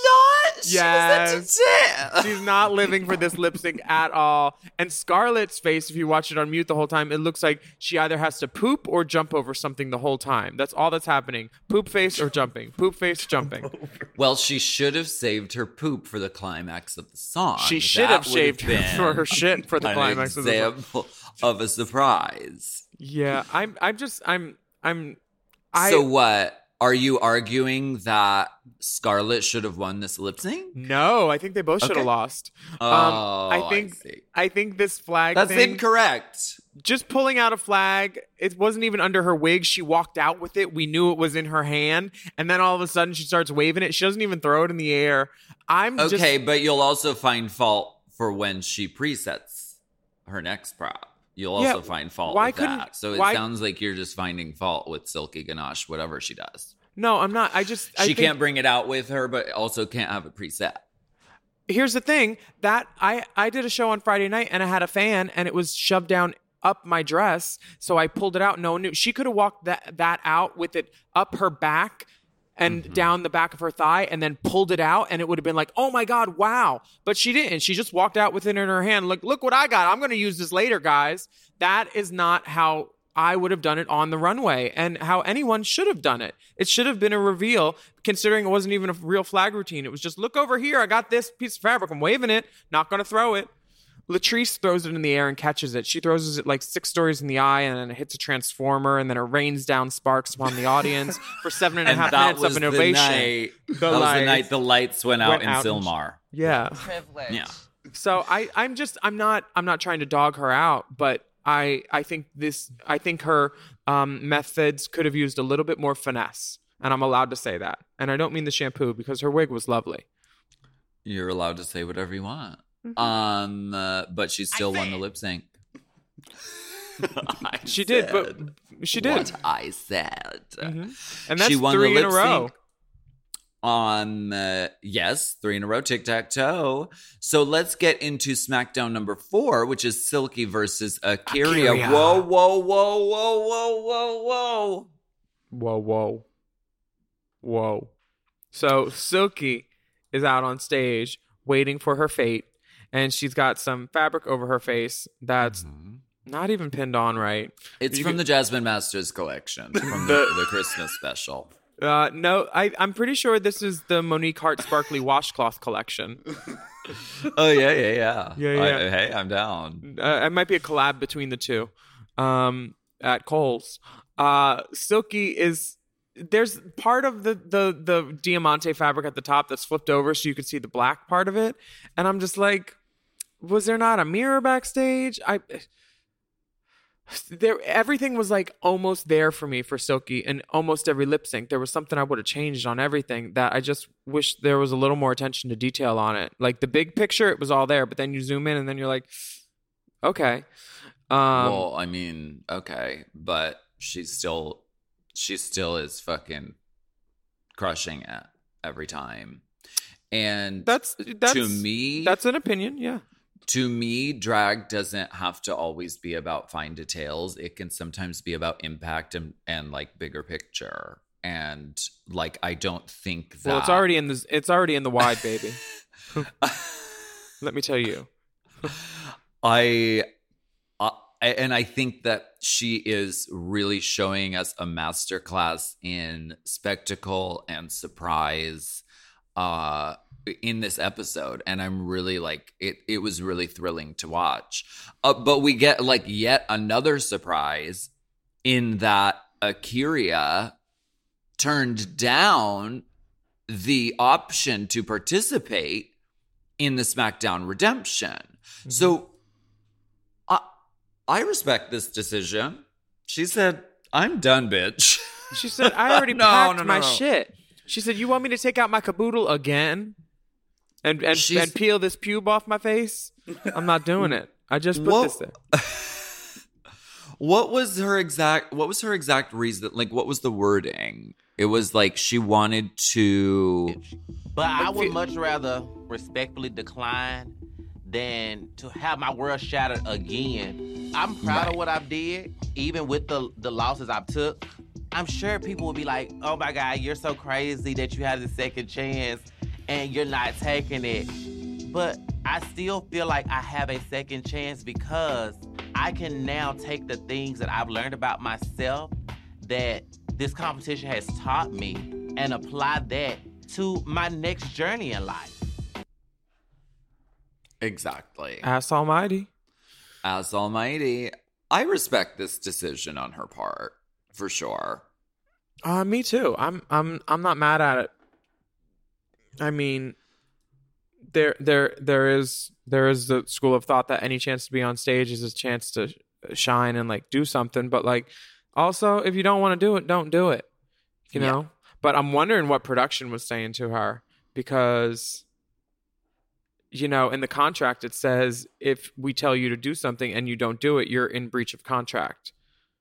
Yes. She's not living for this lip sync at all. And Scarlett's face, if you watch it on mute the whole time, it looks like she either has to poop or jump over something the whole time. That's all that's happening. Poop face or jumping. Poop face, jumping. Well, she should have saved her poop for the climax of the song. She should That have would shaved been for her shit for the an climax of the song. example of a surprise. Yeah, I'm I'm just I'm I'm I so what? Are you arguing that Scarlett should have won this lip sync? No, I think they both should have Okay. lost. Oh, um, I I think see. I think this flag That's thing, incorrect. just pulling out a flag, it wasn't even under her wig. She walked out with it. We knew it was in her hand. And then all of a sudden she starts waving it. She doesn't even throw it in the air. I'm Okay, just, but you'll also find fault for when she presets her next prop. You'll Yeah, also find fault why with couldn't- that. So it why- sounds like you're just finding fault with Silky Ganache, whatever she does. no, I'm not. I just, I She think, can't bring it out with her, but also can't have it preset. here's the thing that I, I did a show on Friday night and I had a fan and it was shoved down up my dress. So I pulled it out. No one knew. She could have walked that, that out with it up her back and Mm-hmm. down the back of her thigh and then pulled it out and it would have been like, oh my God, wow. But she didn't. She just walked out with it in her hand. Look, look what I got. I'm going to use this later, guys. That is not how I would have done it on the runway and how anyone should have done it. It should have been a reveal, considering it wasn't even a real flag routine. It was just, look over here. I got this piece of fabric. I'm waving it. Not going to throw it. Latrice throws it in the air and catches it. She throws it like six stories in the eye and then it hits a transformer and then it rains down sparks upon the audience for seven and a half minutes of an the ovation. night. The that was the lights night the lights went out went in out and- Silmar. Yeah. Yeah. So I, I'm just, I'm not, I'm not trying to dog her out, but I, I think this, I think her um, methods could have used a little bit more finesse, and I'm allowed to say that. And I don't mean the shampoo because her wig was lovely. You're allowed to say whatever you want. Mm-hmm. Um, uh, but she still won the lip sync. I She did, but said she did, what I said. and that's She won three the in a lip row. sync. On uh, yes, three in a row, tic tac toe. So let's get into SmackDown number four, which is Silky versus Akira. Akira. Whoa, whoa, whoa, whoa, whoa, whoa, whoa! Whoa, whoa, whoa! So Silky is out on stage waiting for her fate, and she's got some fabric over her face that's Not even pinned on right. It's You from could- the Jasmine Masters collection, from the, the Christmas special. Uh, no, I, I'm pretty sure this is the Monique Hart Sparkly Washcloth collection. Oh, yeah, yeah, yeah. Yeah, yeah. I, hey, I'm down. Uh, it might be a collab between the two um, at Kohl's. Uh, Silky is... There's part of the, the, the Diamante fabric at the top that's flipped over so you can see the black part of it. And I'm just like, was there not a mirror backstage? I... There, everything was like almost there for me for Silky and almost every lip sync. There was something I would have changed on everything that I just wish there was a little more attention to detail on it. Like the big picture, it was all there, but then you zoom in and then you're like, okay. Um, Well, I mean, okay, but she's still, she still is fucking crushing it every time. And that's that's to me, that's an opinion. Yeah. To me, drag doesn't have to always be about fine details. It can sometimes be about impact and, and like bigger picture. And like, I don't think that. Well, it's already in the it's already in the wide, baby. Let me tell you. I, uh, and I think that she is really showing us a masterclass in spectacle and surprise. Uh, in this episode, and I'm really like it it was really thrilling to watch. Uh, but we get like yet another surprise in that Akira turned down the option to participate in the SmackDown Redemption. Mm-hmm. So I I respect this decision. She said, "I'm done, bitch." She said, "I already no, packed no, no, my no. shit." She said, "You want me to take out my caboodle again? And and, and peel this pube off my face? I'm not doing it. I just put what, this there." What was her exact what was her exact reason? Like, what was the wording? It was like she wanted to... But I would much rather respectfully decline than to have my world shattered again. I'm proud Right. of what I did, even with the, the losses I took. I'm sure people will be like, oh my God, you're so crazy that you had a second chance and you're not taking it. But I still feel like I have a second chance because I can now take the things that I've learned about myself that this competition has taught me and apply that to my next journey in life. Exactly. Ass almighty. Ass almighty. I respect this decision on her part, for sure. Uh, me too. I'm I'm I'm not mad at it. I mean, there there there is there is the school of thought that any chance to be on stage is a chance to shine and like do something. But like, also, if you don't want to do it, don't do it. You know. Yeah. But I'm wondering what production was saying to her because, you know, in the contract it says if we tell you to do something and you don't do it, you're in breach of contract.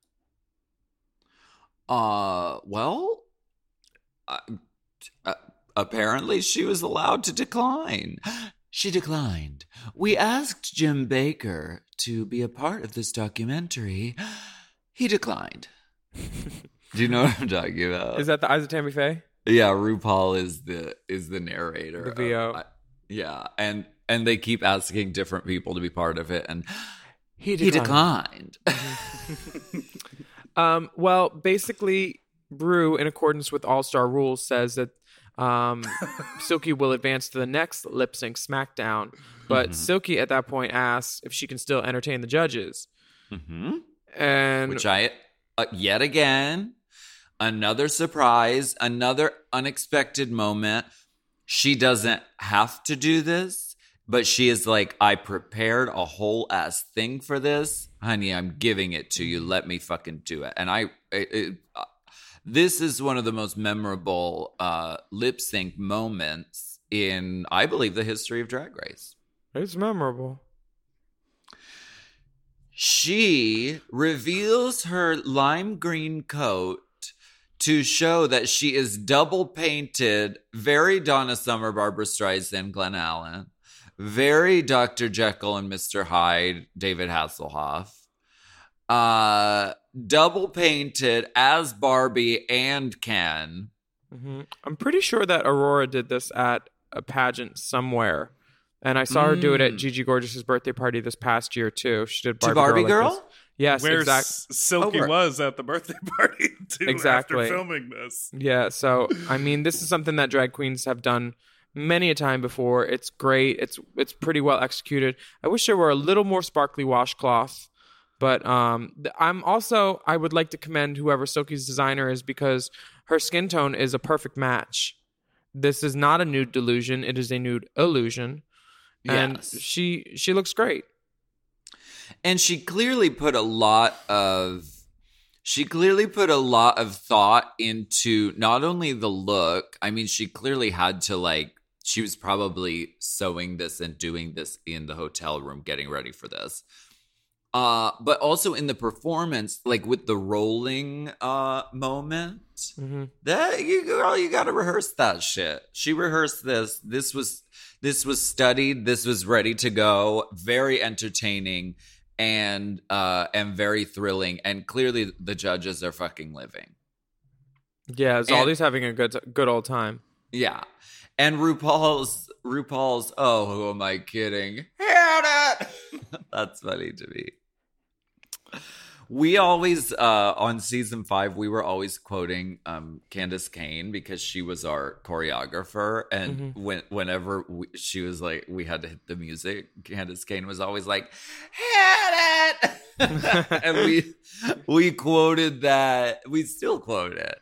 Uh, well, uh, uh, apparently she was allowed to decline. She declined. We asked Jim Baker to be a part of this documentary. He declined. Do you know what I'm talking about? Is that the Eyes of Tammy Faye? Yeah, RuPaul is the is the narrator. The V O. Of, uh, yeah, and and they keep asking different people to be part of it, and he declined. He declined. um, well, basically, Brew, in accordance with All Star rules, says that um, Silky will advance to the next lip sync SmackDown, but Mm-hmm. Silky at that point asks if she can still entertain the judges, mm-hmm. and which I uh, yet again. Another surprise, another unexpected moment. She doesn't have to do this, but she is like, I prepared a whole ass thing for this. Honey, I'm giving it to you. Let me fucking do it. And I, it, it, uh, this is one of the most memorable uh, lip sync moments in, I believe, the history of Drag Race. It's memorable. She reveals her lime green coat to show that she is double painted, very Donna Summer, Barbara Streisand, Glenn Allen, very Doctor Jekyll and Mister Hyde, David Hasselhoff, uh, double painted as Barbie and Ken. Mm-hmm. I'm pretty sure that Aurora did this at a pageant somewhere And I saw her do it at Mm. Gigi Gorgeous's birthday party this past year too. She did To Barbie, Barbie Girl. Girl? Like this. Yes, Where exactly. S- Silky Over. was at the birthday party too Exactly. after filming this. Yeah, so I mean, this is something that drag queens have done many a time before. It's great. It's it's pretty well executed. I wish there were a little more sparkly washcloth, but um, th- I'm also I would like to commend whoever Silky's designer is because her skin tone is a perfect match. This is not a nude delusion; it is a nude illusion, and Yes. she she looks great. And she clearly put a lot of she clearly put a lot of thought into not only the look. I mean, she clearly had to like she was probably sewing this and doing this in the hotel room getting ready for this. Uh, but also in the performance, like with the rolling uh moment. Mm-hmm. That you girl, you gotta rehearse that shit. She rehearsed this. This was this was studied. This was ready to go. Very entertaining and uh and very thrilling. And clearly the judges are fucking living. Yeah, Zaldi's having a good good old time. Yeah. And RuPaul's RuPaul's oh, who am I kidding? Hit it! That's funny to me. We always uh on season five we were always quoting um Candace Kane because she was our choreographer, and Mm-hmm. when whenever we, she was like we had to hit the music, Candace Kane was always like hit it. And we we quoted that. We still quote it.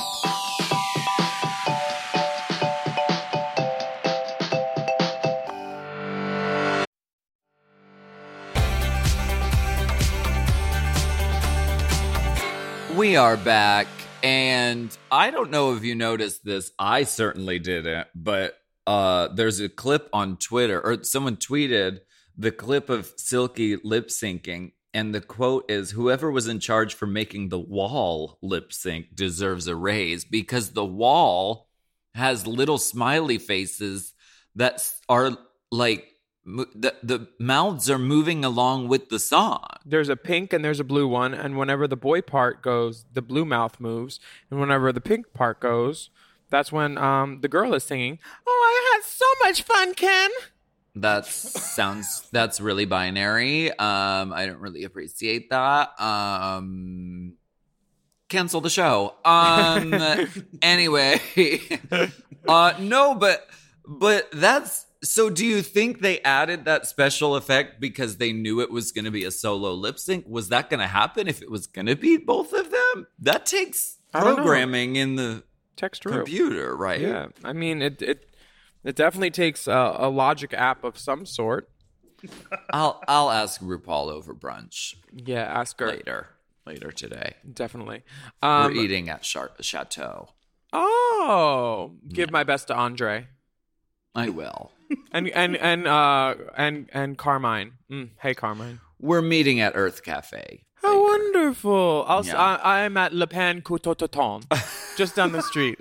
We are back, and I don't know if you noticed this. I certainly didn't, but uh, there's a clip on Twitter, or someone tweeted the clip of Silky lip syncing, and the quote is, "Whoever was in charge for making the wall lip sync deserves a raise," because the wall has little smiley faces that are like mo- the the mouths are moving along with the song. There's a pink and there's a blue one, and whenever the boy part goes, the blue mouth moves, and whenever the pink part goes, that's when um the girl is singing, "Oh, I had so much fun, Ken." That sounds that's really binary. Um, I don't really appreciate that. Um, cancel the show. Um, anyway, uh, no, but but that's so. Do you think they added that special effect because they knew it was going to be a solo lip sync? Was that going to happen if it was going to be both of them? That takes I don't know. programming in the Text through. computer, right? Yeah, I mean it. It it definitely takes a, a logic app of some sort. I'll I'll ask RuPaul over brunch Yeah, ask her later later today. definitely. Um, We're eating at Char- Chateau. Oh, give my best to Andre I will. and and and uh and and Carmine. Mm, hey, Carmine. We're meeting at Earth Cafe. How wonderful! I'll, s- Yeah. I, I'm at Le Pan Cototon, just down the street.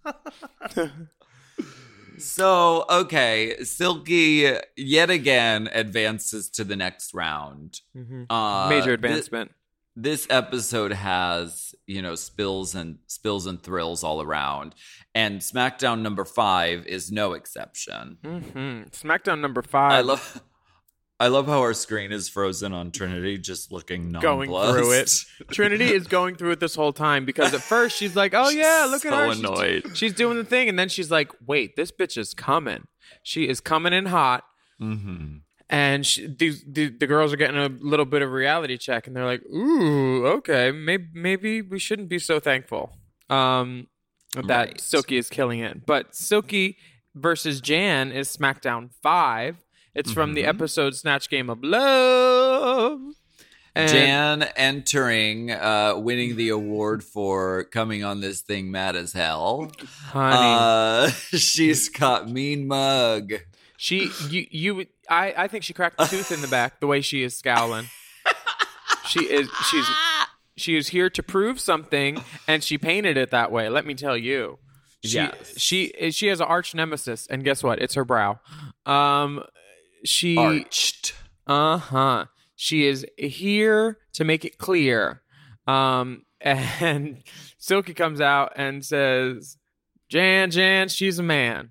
So, okay, Silky yet again advances to the next round. Uh, Major thi- advancement. this episode has, you know, spills and spills and thrills all around, and SmackDown number five is no exception. hmm SmackDown number five. I love, I love how our screen is frozen on Trinity, just looking going nonplussed. through it. Trinity is going through it this whole time because at first she's like, "Oh yeah, look at so her, she's, annoyed. she's doing the thing," and then she's like, "Wait, this bitch is coming. She is coming in hot." Mm-hmm. And she, these the, the girls are getting a little bit of a reality check, and they're like, "Ooh, okay, maybe maybe we shouldn't be so thankful um, that Right. Silky is killing it." But Silky versus Jan is SmackDown five. It's from the episode Snatch Game of Love. And Jan entering, uh, winning the award for coming on this thing mad as hell. honey, Uh, she's got mean mug. she you you I I think she cracked a tooth in the back the way she is scowling. She is she's she is here to prove something, and she painted it that way. Let me tell you. She Yes. she she has an arch nemesis, and guess what? It's her brow. Um, she Arched. uh huh. She is here to make it clear. Um, and Silky comes out and says, "Jan, Jan, she's a man."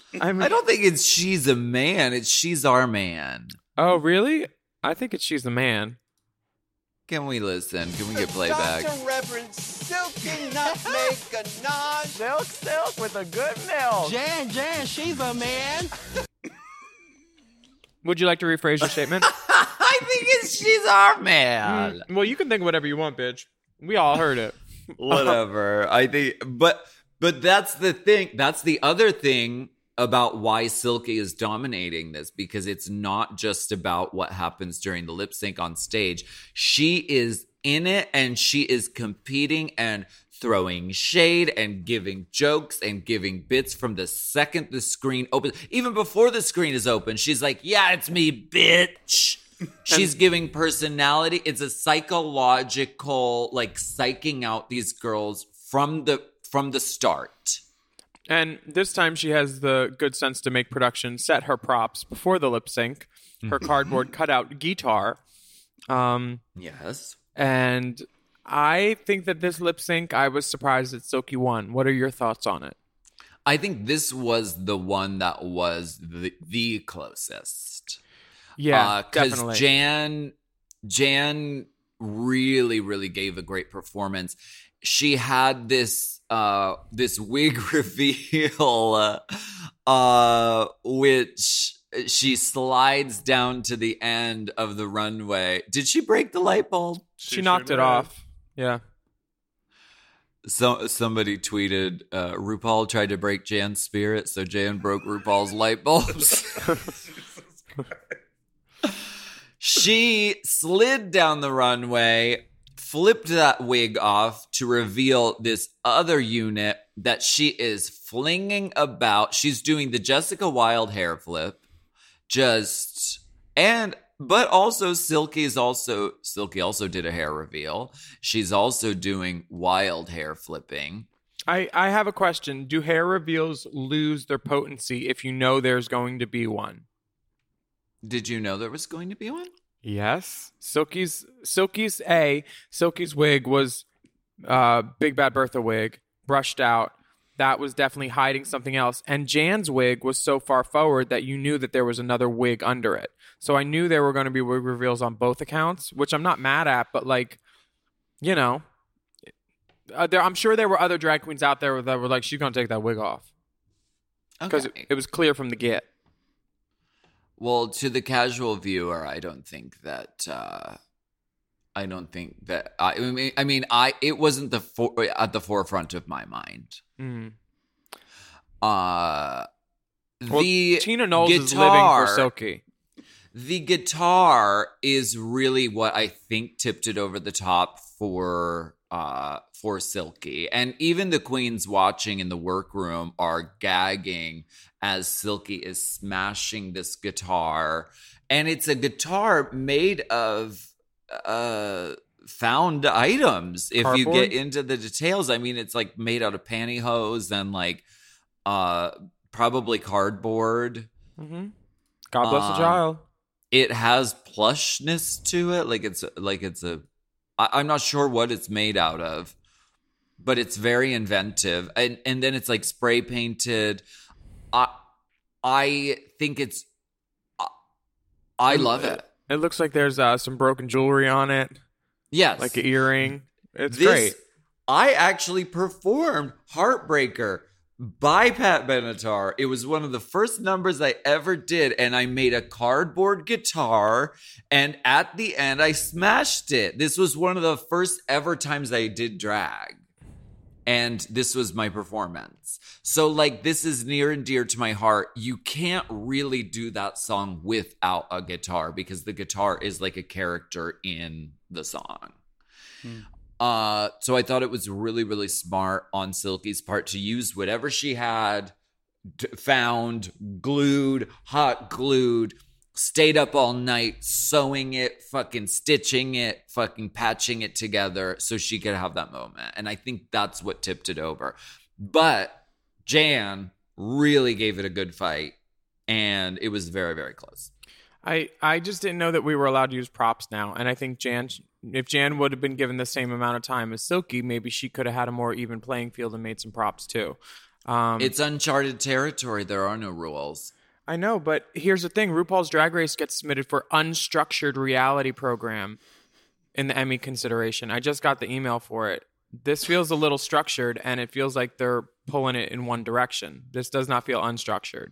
I mean, I don't think it's she's a man. It's she's our man. Oh, really? I think it's she's the man. Can we listen? Can we get playback? Doctor Reverend Silky Nutmeg Ganache. Silk, silk with a good milk. Jan, Jan, she's a man. Would you like to rephrase your statement? I think it's she's our man. Mm, well, you can think whatever you want, bitch. We all heard it. Whatever. I think, but but that's the thing. That's the other thing about why Silky is dominating this, because it's not just about what happens during the lip sync on stage. She is in it, and she is competing and throwing shade and giving jokes and giving bits from the second the screen opens. Even before the screen is open, she's like, yeah, it's me, bitch. She's giving personality. It's a psychological, like, psyching out these girls from the from the start. And this time she has the good sense to make production set her props before the lip sync, her cardboard cutout guitar. Um, yes. And I think that this lip sync, I was surprised that Silky won. What are your thoughts on it? I think this was the one that was the, the closest. Yeah, Because definitely. Jan, Jan really, really gave a great performance. She had this uh, this wig reveal, uh, uh, which she slides down to the end of the runway. Did she break the light bulb? She, she knocked it off. Yeah. So somebody tweeted, uh, RuPaul tried to break Jan's spirit, so Jan broke RuPaul's light bulbs. She slid down the runway, flipped that wig off to reveal this other unit that she is flinging about. She's doing the Jessica Wilde hair flip. Just, and, but also Silky's also, Silky also did a hair reveal. She's also doing wild hair flipping. I, I have a question. Do hair reveals lose their potency if you know there's going to be one? Did you know there was going to be one? Yes. Silky's Silky's A, Silky's wig was uh Big Bad Bertha wig, brushed out. That was definitely hiding something else. And Jan's wig was so far forward that you knew that there was another wig under it. So I knew there were going to be wig reveals on both accounts, which I'm not mad at, but like, you know, uh, there, I'm sure there were other drag queens out there that were like, she's going to take that wig off. Because Okay. it, it was clear from the get. Well, to the casual viewer, I don't think that. Uh, I don't think that. I, I mean, I mean, I it wasn't the for, at the forefront of my mind. Mm. Uh, Well, the Tina Knowles guitar, is living for Silky. The guitar is really what I think tipped it over the top for uh, for Silky, and even the queens watching in the workroom are gagging as Silky is smashing this guitar, and it's a guitar made of uh, found items. If you Cardboard? get into the details, I mean, it's like made out of pantyhose and like uh, probably cardboard. Mm-hmm. God bless Um, the child. It has plushness to it, like it's like it's a. I, I'm not sure what it's made out of, but it's very inventive, and and then it's like spray painted. I I think it's. I, I love it. It looks like there's uh, some broken jewelry on it, Yes, like an earring. It's This- great. I actually performed Heartbreaker by Pat Benatar. It was one of the first numbers I ever did, and I made a cardboard guitar, and at the end I smashed it. This was one of the first ever times I did drag, and this was my performance. So like, this is near and dear to my heart. You can't really do that song without a guitar, because the guitar is like a character in the song. Hmm. Uh, so I thought it was really, really smart on Silky's part to use whatever she had d- found, glued, hot glued, stayed up all night, sewing it, fucking stitching it, fucking patching it together so she could have that moment. And I think that's what tipped it over. But Jan really gave it a good fight, and it was very, very close. I, I just didn't know that we were allowed to use props now. And I think Jan, if Jan would have been given the same amount of time as Silky, maybe she could have had a more even playing field and made some props too. Um, It's uncharted territory. There are no rules. I know, but here's the thing. RuPaul's Drag Race gets submitted for unstructured reality program in the Emmy consideration. I just got the email for it. This feels a little structured, and it feels like they're pulling it in one direction. This does not feel unstructured.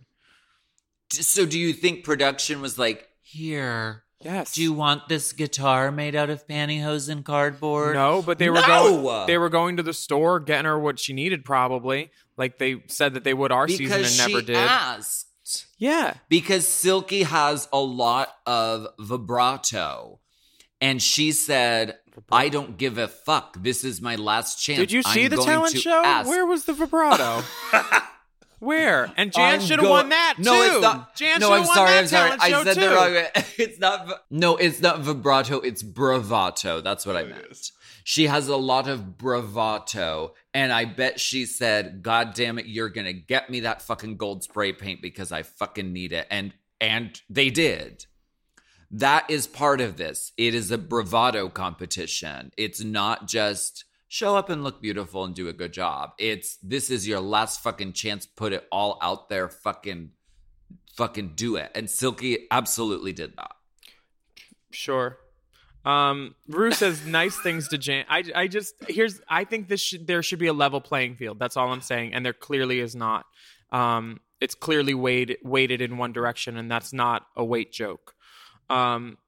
So do you think production was like, here, yes, do you want this guitar made out of pantyhose and cardboard? No, but they were No! going they were going to the store getting her what she needed, probably. Like they said that they would our Because season and she never did. asked. Yeah. Because Silky has a lot of vibrato. And she said, I don't give a fuck. This is my last chance. Did you see I'm the going talent to show? ask. Where was the vibrato? Where? And Jan I'm should have go- won that too. No, it's not. Jan no, should I'm have won sorry. that I'm sorry. talent I show said too. the wrong way. It's not. vi- No, it's not vibrato. It's bravato. That's what I meant. She has a lot of bravado, and I bet she said, "God damn it, you're gonna get me that fucking gold spray paint because I fucking need it." And and they did. That is part of this. It is a bravado competition. It's not just show up and look beautiful and do a good job. It's this is your last fucking chance. Put it all out there. Fucking, fucking do it. And Silky absolutely did that. Sure. Um, Rue says nice things to Jan. I, I just here's. I think this should there should be a level playing field. That's all I'm saying, and there clearly is not. Um, it's clearly weighted weighted in one direction, and that's not a weight joke. Um,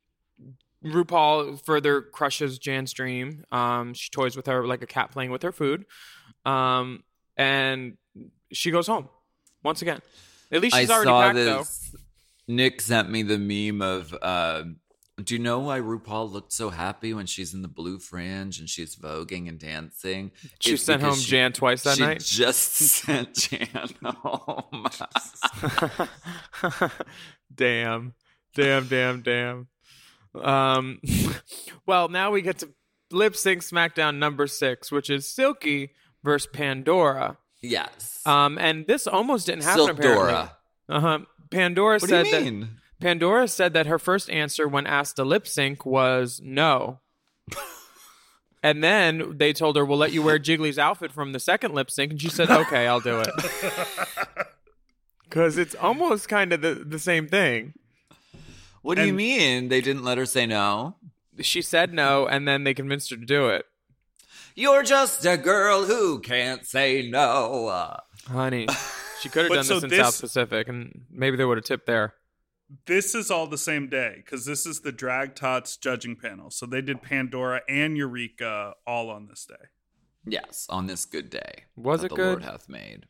RuPaul further crushes Jan's dream. Um, she toys with her like a cat playing with her food. Um, and she goes home once again. At least she's I already saw packed, this. Nick sent me the meme of, uh, do you know why RuPaul looked so happy when she's in the blue fringe and she's voguing and dancing? She It's sent because home she- Jan twice that she night? just sent Jan home. Damn. Damn, damn, damn. Um, well, now we get to Lip Sync SmackDown number six, which is Silky versus Pandora. Yes. Um, and this almost didn't happen, apparently. Silkdora. Uh-huh. Pandora What do said you that mean? Pandora said that her first answer when asked to lip sync was no. And then they told her, we'll let you wear Jiggly's outfit from the second lip sync. And she said, okay, I'll do it. Because it's almost kind of the, the same thing. What do you And- mean? They didn't let her say no? She said no, and then they convinced her to do it. You're just a girl who can't say no. Honey, she could have But done so this in this- South Pacific, and maybe they would have tipped there. This is all the same day because this is the Drag Tots judging panel. So they did Pandora and Eureka all on this day. Yes, on this good day. Was that it the good? Lord hath made.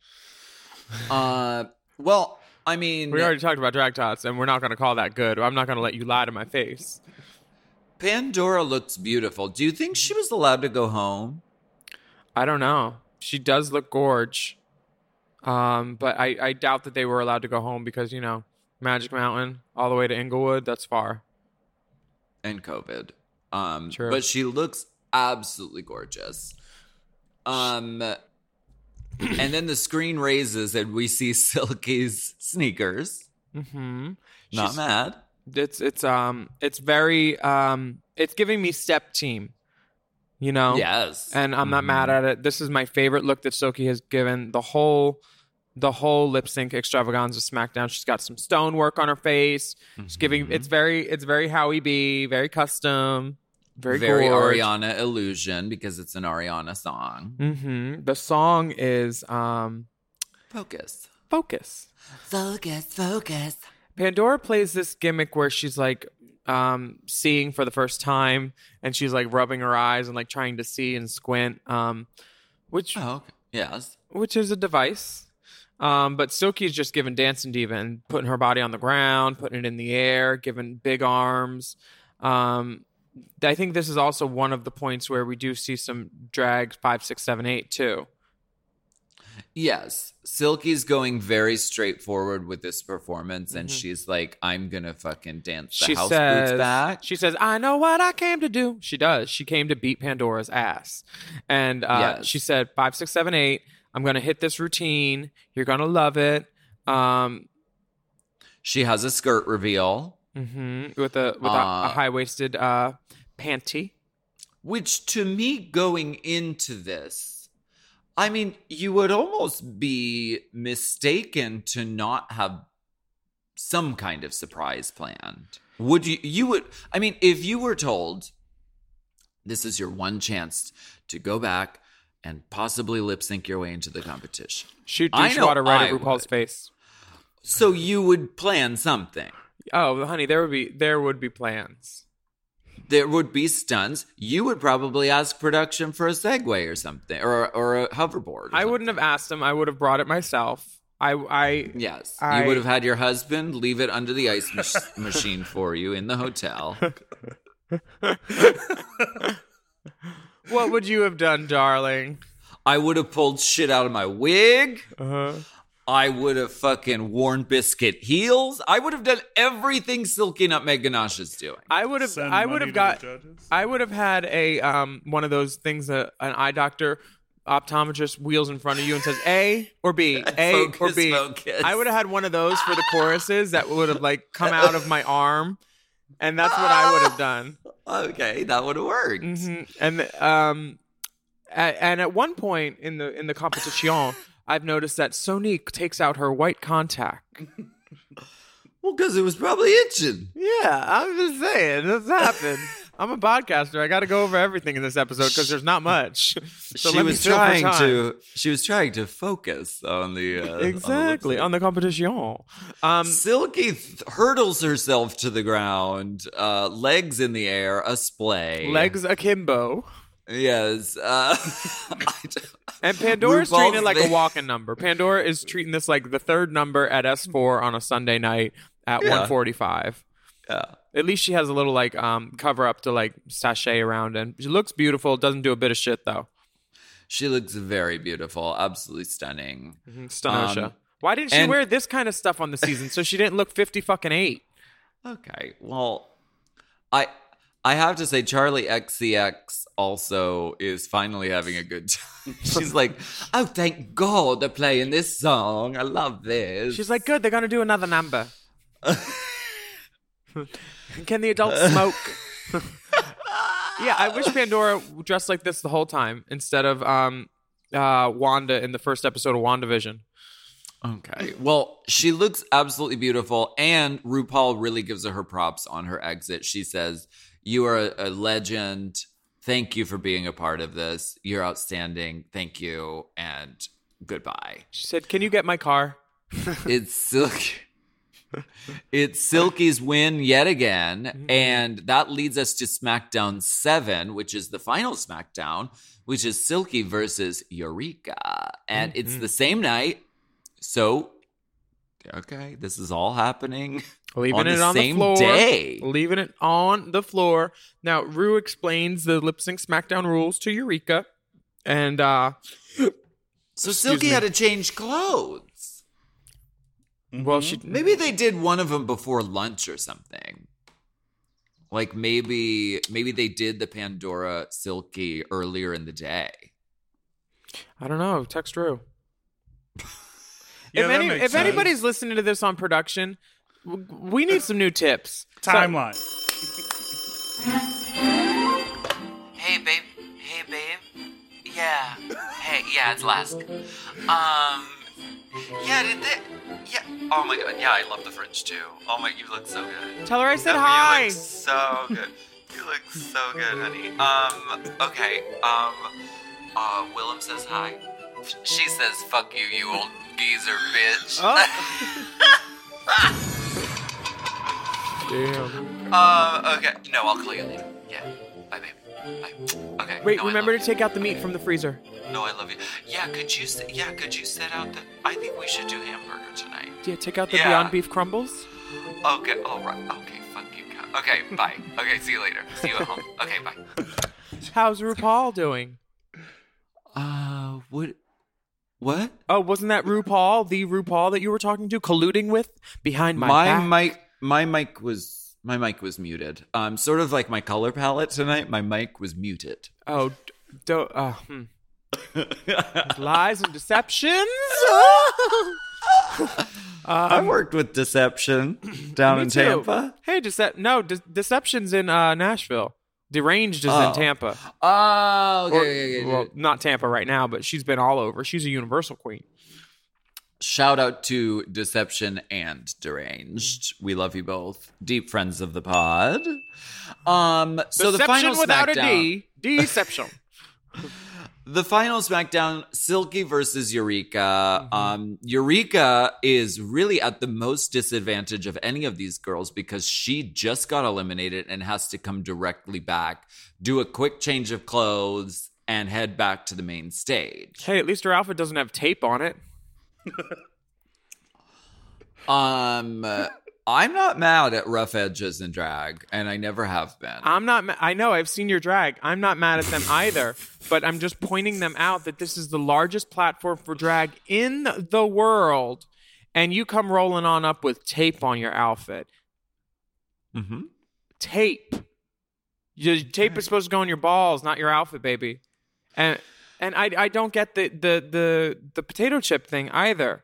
Uh, well, I mean, We already talked about Drag Tots, and we're not going to call that good. I'm not going to let you lie to my face. Pandora looks beautiful. Do you think she was allowed to go home? I don't know. She does look gorge. Um, but I, I doubt that they were allowed to go home because, you know, Magic Mountain all the way to Inglewood, that's far. And COVID. Um, True. But she looks absolutely gorgeous. Um, and then the screen raises and we see Silky's sneakers. Mm-hmm. Not She's- mad. It's it's um it's very um it's giving me step team, you know. Yes. And I'm not mad at it. This is my favorite look that Silky has given the whole the whole lip sync extravaganza SmackDown. She's got some stonework on her face. She's giving it's very it's very Howie B, very custom, very Very gorge. Ariana illusion because it's an Ariana song. Mm-hmm. The song is um Focus. Focus. Focus, focus. Pandora plays this gimmick where she's like um, seeing for the first time, and she's like rubbing her eyes and like trying to see and squint, um, which Oh, okay. Yes. which is a device. Um, but Silky's just giving Dancing Diva and putting her body on the ground, putting it in the air, giving big arms. Um, I think this is also one of the points where we do see some drag five, six, seven, eight too. Yes. Silky's going very straightforward with this performance, and Mhm. she's like, I'm going to fucking dance the She house says, boots back. she says, I know what I came to do. She does. She came to beat Pandora's ass. And uh, Yes. she said, five, six, seven, eight, I'm going to hit this routine. You're going to love it. Um, She has a skirt reveal, mhm, with a with a, Uh, a high-waisted uh, panty. which to me going into this, I mean, you would almost be mistaken to not have some kind of surprise planned. Would you, you would, I mean, if you were told this is your one chance to go back and possibly lip sync your way into the competition. Shoot I douche know water right I at RuPaul's would. face. So you would plan something. Oh, honey, there would be there would be plans. There would be stunts. You would probably ask production for a Segway or something, or or a hoverboard. Or I something. wouldn't have asked him. I would have brought it myself. I, I Yes, I, you would have had your husband leave it under the ice mach- machine for you in the hotel. What would you have done, darling? I would have pulled shit out of my wig. Uh-huh. I would have fucking worn biscuit heels. I would have done everything Silky Nutmeg Ganache is doing. I would have. Send I would money have to got. the judges. I would have had a um one of those things that an eye doctor, optometrist wheels in front of you and says A or B, A or Focus, B. focus. I would have had one of those for the choruses that would have like come out of my arm, and that's what I would have done. Okay, that would have worked. hmm And um, a- and at one point in the in the competition, I've noticed that Sonique takes out her white contact. Well, because it was probably itching. Yeah, I'm just saying this happened. I'm a podcaster. I got to go over everything in this episode because there's not much. So she let me was fill for trying time. to. She was trying to focus on the uh, exactly on on the competition. Um, Silky th- hurdles herself to the ground, uh, legs in the air, a splay. legs akimbo, Yes. Uh, I don't- and Pandora's RuPaul's treating it like a thing- walking number. Pandora is treating this like the third number at S four on a Sunday night at Yeah. one forty-five. Yeah. At least she has a little like um cover up to like sachet around, and she looks beautiful. Doesn't do a bit of shit though. She looks very beautiful, absolutely stunning. Stanosha. Um, Why didn't she and- wear this kind of stuff on the season so she didn't look fifty fucking eight? Okay, well, I I have to say Charlie X C X also is finally having a good time. She's like, oh, thank God they're playing this song. I love this. She's like, good, they're gonna do another number. Can the adults smoke? Yeah, I wish Pandora dressed like this the whole time instead of um uh Wanda in the first episode of WandaVision. Okay. Well, she looks absolutely beautiful, and RuPaul really gives her her props on her exit. She says, you are a, a legend. Thank you for being a part of this. You're outstanding. Thank you, and goodbye. She said, can you get my car? It's Silky. It's Silky's win yet again, Mm-hmm. and that leads us to SmackDown seven, which is the final SmackDown, which is Silky versus Eureka. And it's Mm-hmm. the same night, so, okay, this is all happening Leaving on it the on same the floor. day. Leaving it on the floor. Now, Rue explains the lip sync SmackDown rules to Eureka. And, uh, So Silky me. had to change clothes. well, she. Maybe they did one of them before lunch or something. Like maybe maybe they did the Pandora Silky earlier in the day. I don't know. Text Rue. Yeah, if that any, makes if sense. anybody's listening to this on production, w- we need some new tips. So- Timeline. Hey babe, hey babe. Yeah. Hey, yeah, it's Lask. Um Yeah, did they Yeah. Oh my god, yeah, I love the fringe too. Oh my, you look so good. Tell her I said Oh, hi. You look so good. You look so good, honey. Um, okay. Um, uh, Willem says hi. She says, fuck you, you old geezer bitch. Damn. uh, okay. No, I'll call you later. Yeah. Bye, baby. Bye. Okay. Wait, no, I remember to love you. take out the meat from the freezer. No, I love you. Yeah, could you, s- yeah, could you set out the, I think we should do hamburger tonight. Yeah, take out the Yeah. Beyond Beef crumbles. Okay, alright. Okay, fuck you, cunt. Okay, bye. Okay, see you later. See you at home. Okay, bye. How's RuPaul doing? Uh, what? What? Oh, wasn't that RuPaul, the RuPaul that you were talking to, colluding with behind my, my back? mic my mic was my mic was muted. Um sort of like my color palette tonight, my mic was muted. Oh, d- do, uh, hmm. Lies and deceptions. I worked with Deception down Me in too. Tampa. Hey, dece- no, de- deceptions in uh, Nashville. Deranged is Oh. in Tampa. Oh, okay. Or- okay, okay. well, not Tampa right now, but she's been all over. She's a Universal queen. Shout out to Deception and Deranged. We love you both. Deep friends of the pod. Um, so Deception the final without SmackDown, a D. Deception. the final SmackDown, Silky versus Eureka. Mm-hmm. Um, Eureka is really at the most disadvantage of any of these girls because she just got eliminated and has to come directly back, do a quick change of clothes, and head back to the main stage. Hey, at least her outfit doesn't have tape on it. Um, uh, I'm not mad at rough edges in drag, and I never have been. I'm not. Ma- I know. I've seen your drag. I'm not mad at them either. But I'm just pointing them out that this is the largest platform for drag in the world, and you come rolling on up with tape on your outfit. Mm-hmm. Tape. Your tape is supposed to go on your balls, not your outfit, baby. And and I I don't get the the the the potato chip thing either.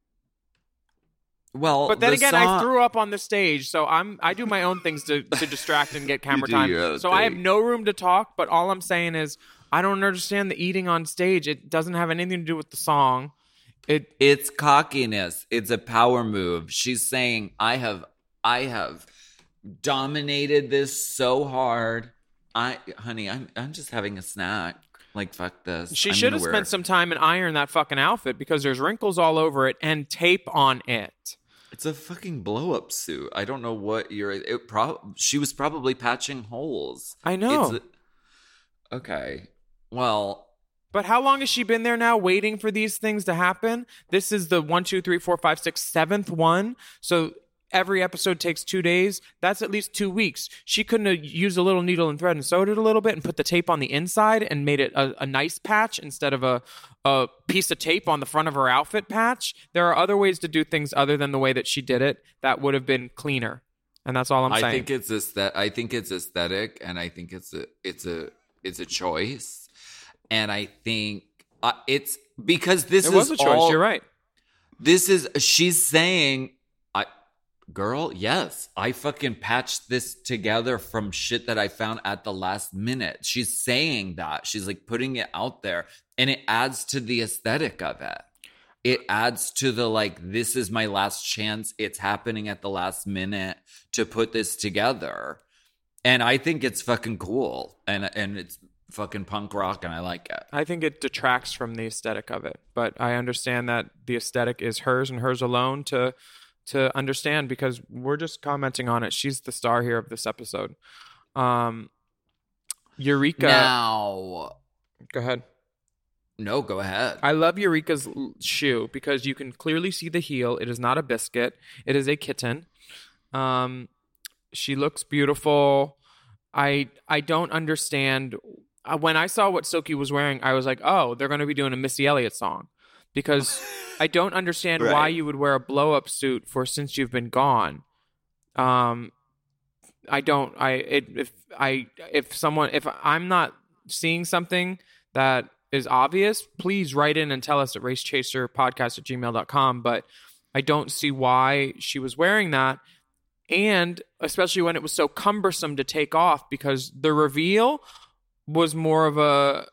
Well, But then the again, song- I threw up on the stage, so I'm I do my own things to, to distract and get camera do time. your own So I have thing. no room to talk, but all I'm saying is I don't understand the eating on stage. It doesn't have anything to do with the song. It It's cockiness. It's a power move. She's saying, "I have, I have dominated this so hard. I, honey, I'm, I'm just having a snack. Like, fuck this. she I'm should gonna have wear- spent some time and iron that fucking outfit because there's wrinkles all over it and tape on it. It's a fucking blow up suit. I don't know what you're. It pro- She was probably patching holes. I know. It's a- okay. Well, But how long has she been there now waiting for these things to happen? This is the one, two, three, four, five, six, seventh one. So every episode takes two days. That's at least two weeks. She couldn't have used a little needle and thread and sewed it a little bit and put the tape on the inside and made it a, a nice patch instead of a, a piece of tape on the front of her outfit patch. There are other ways to do things other than the way that she did it that would have been cleaner. And that's all I'm I saying. think it's aesthet- I think it's aesthetic, and I think it's a it's a it's a choice, and I think uh, it's because this it is was a choice. all- You're right. This is she's saying, I girl, yes, I fucking patched this together from shit that I found at the last minute. She's saying that. She's like putting it out there, and it adds to the aesthetic of it. It adds to the like, this is my last chance. It's happening at the last minute to put this together. And I think it's fucking cool. And and it's fucking punk rock, and I like it. I think it detracts from the aesthetic of it, but I understand that the aesthetic is hers and hers alone to to understand because we're just commenting on it. She's the star here of this episode. Um, Eureka. Now, Go ahead. no, go ahead. I love Eureka's l- shoe because you can clearly see the heel. It is not a biscuit. It is a kitten. Um, she looks beautiful. I I don't understand. Uh, when I saw what Silky was wearing, I was like, oh, they're going to be doing a Missy Elliott song because I don't understand why Right. you would wear a blow-up suit for Since You've Been Gone. Um, I don't. I it, if I if someone if I'm not seeing something that is obvious, please write in and tell us at racechaserpodcast at gmail dot com. But I don't see why she was wearing that. And especially when it was so cumbersome to take off because the reveal was more of a...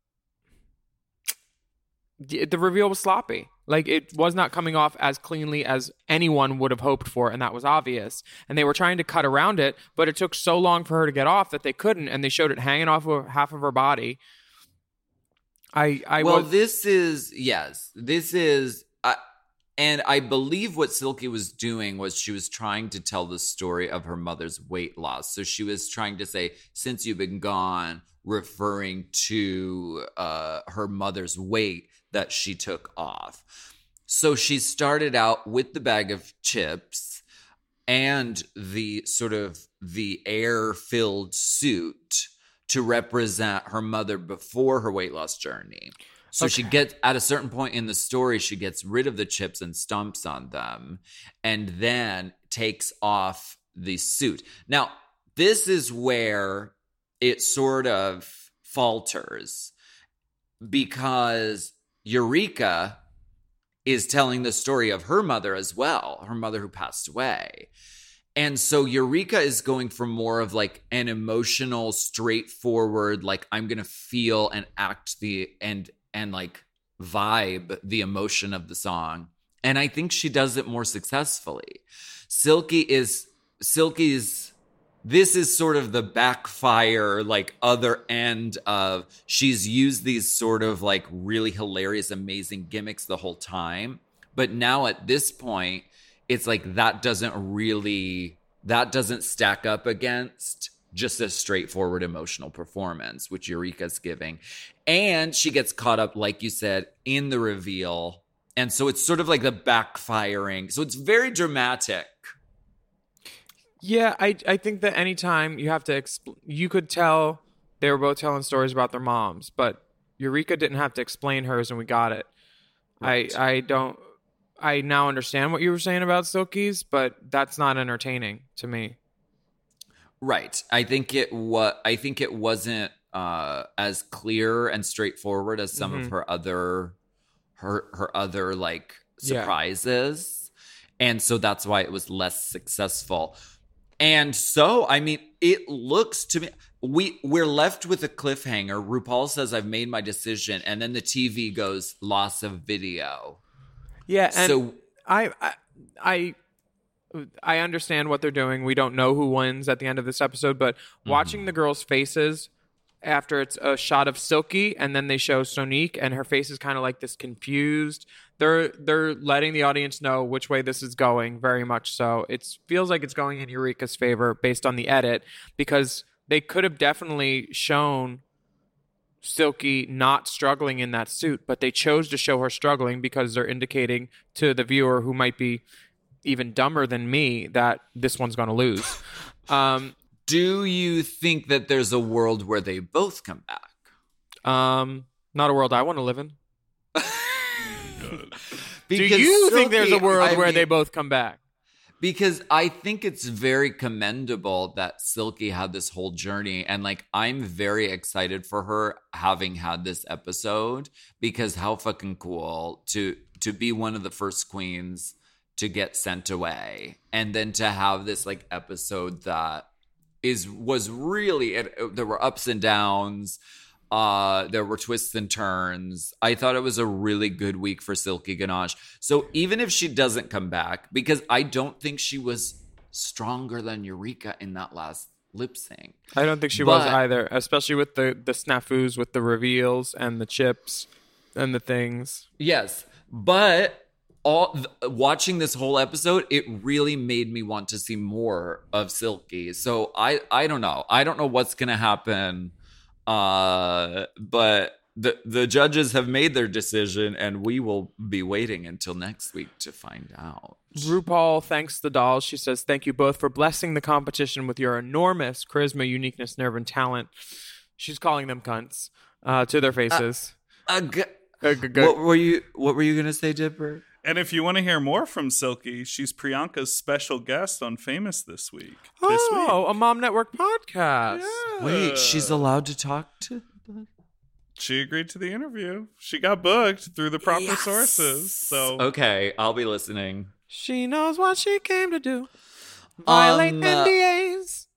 The reveal was sloppy. Like, it was not coming off as cleanly as anyone would have hoped for, and that was obvious. And they were trying to cut around it, but it took so long for her to get off that they couldn't, and they showed it hanging off of half of her body. I, I well, was... this is, yes, this is, uh, and I believe what Silky was doing was she was trying to tell the story of her mother's weight loss. So she was trying to say, since you've been gone, referring to uh, her mother's weight that she took off. So she started out with the bag of chips and the sort of the air-filled suit to represent her mother before her weight loss journey. So Okay. she gets, at a certain point in the story, she gets rid of the chips and stomps on them and then takes off the suit. Now, this is where it sort of falters because Eureka is telling the story of her mother as well, her mother who passed away. And so Eureka is going for more of like an emotional, straightforward, like I'm going to feel and act the and and like vibe the emotion of the song. And I think she does it more successfully. Silky is Silky's this is sort of the backfire, like other end of she's used these sort of like really hilarious, amazing gimmicks the whole time. But now at this point, it's like that doesn't really, that doesn't stack up against just a straightforward emotional performance, which Eureka's giving. And she gets caught up, like you said, in the reveal. And so it's sort of like the backfiring. So it's very dramatic. Yeah, I I think that anytime you have to, expl- you could tell they were both telling stories about their moms, but Eureka didn't have to explain hers and we got it. Right. I, I don't, I now understand what you were saying about Silky's, but that's not entertaining to me. Right. I think it was, I think it wasn't uh, as clear and straightforward as some mm-hmm. of her other, her, her other like surprises. Yeah. And so that's why it was less successful. And so, I mean, it looks to me, we, we're left with a cliffhanger. RuPaul says, I've made my decision. And then the T V goes, loss of video. Yeah. And so I, I, I, I understand what they're doing. We don't know who wins at the end of this episode, but mm-hmm. watching the girls' faces after it's a shot of Silky and then they show Sonique and her face is kind of like this confused. They're they're letting the audience know which way this is going, very much so. It feels like it's going in Eureka's favor based on the edit, because they could have definitely shown Silky not struggling in that suit, but they chose to show her struggling because they're indicating to the viewer, who might be even dumber than me, that this one's going to lose. Um, Do you think that there's a world where they both come back? Um, not a world I want to live in. Do you Silky, think there's a world I where mean, they both come back? Because I think it's very commendable that Silky had this whole journey. And like, I'm very excited for her having had this episode, because how fucking cool to to be one of the first queens to get sent away. And then to have this like episode that is was really, it, there were ups and downs. Uh, there were twists and turns. I thought it was a really good week for Silky Ganache. So even if she doesn't come back, because I don't think she was stronger than Eureka in that last lip sync. I don't think she but, was either, especially with the, the snafus, with the reveals and the chips and the things. Yes, but all th- watching this whole episode, it really made me want to see more of Silky. So I, I don't know. I don't know what's going to happen. Uh, but the the judges have made their decision, and we will be waiting until next week to find out. RuPaul thanks the dolls. She says, thank you both for blessing the competition with your enormous charisma, uniqueness, nerve, and talent. She's calling them cunts uh, to their faces. Uh, uh, g- uh, g- g- what were you What were you gonna say, Dipper? And if you want to hear more from Silky, she's Priyanka's special guest on Famous this week. Oh, this week. a Mom Network podcast. Yeah. Wait, she's allowed to talk to? She agreed to the interview. She got booked through the proper Yes. sources. So Okay, I'll be listening. She knows what she came to do. Violate Um, uh, N D As.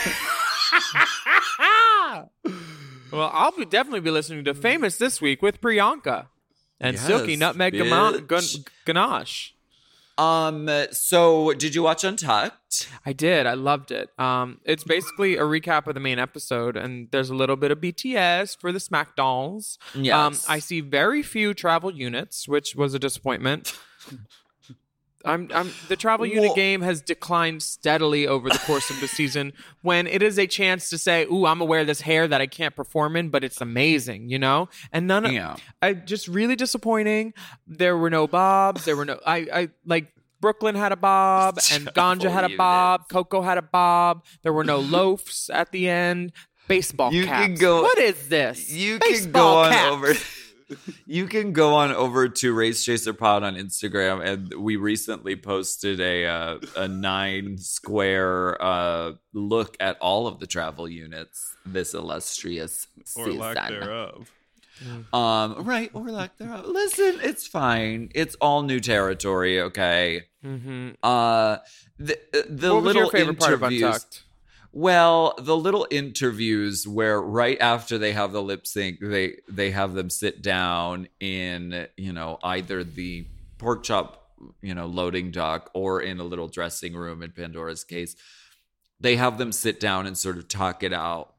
Well, I'll be definitely be listening to Famous this week with Priyanka and Yes, Silky Nutmeg Gama- Gun- bitch. Ganache. Um, so did you watch Untucked? I did. I loved it. Um, it's basically a recap of the main episode, and there's a little bit of B T S for the Smack Dolls. Yes. Um, I see very few travel units, which was a disappointment. I'm, I'm, the travel unit Well- game has declined steadily over the course of the season, when it is a chance to say, ooh, I'm aware of this hair that I can't perform in, but it's amazing, you know? And none of, Yeah. I just really disappointing. There were no bobs. There were no, I, I like, Brooklyn had a bob, and Ganja had a units. bob. Coco had a bob. There were no loafs at the end. Baseball You caps. can go- What is this? You can Baseball go on caps. over. You can go on over to Race Chaser Pod on Instagram, and we recently posted a uh, a nine square uh, look at all of the travel units this illustrious or season. lack thereof. Mm. Um, right, or lack thereof. Listen, it's fine. It's all new territory, okay? Mm-hmm. Uh, the the what was little your favorite part of interviews. Untucked? Well, the little interviews where right after they have the lip sync, they they have them sit down in, you know, either the pork chop, you know, loading dock or in a little dressing room in Pandora's case. They have them sit down and sort of talk it out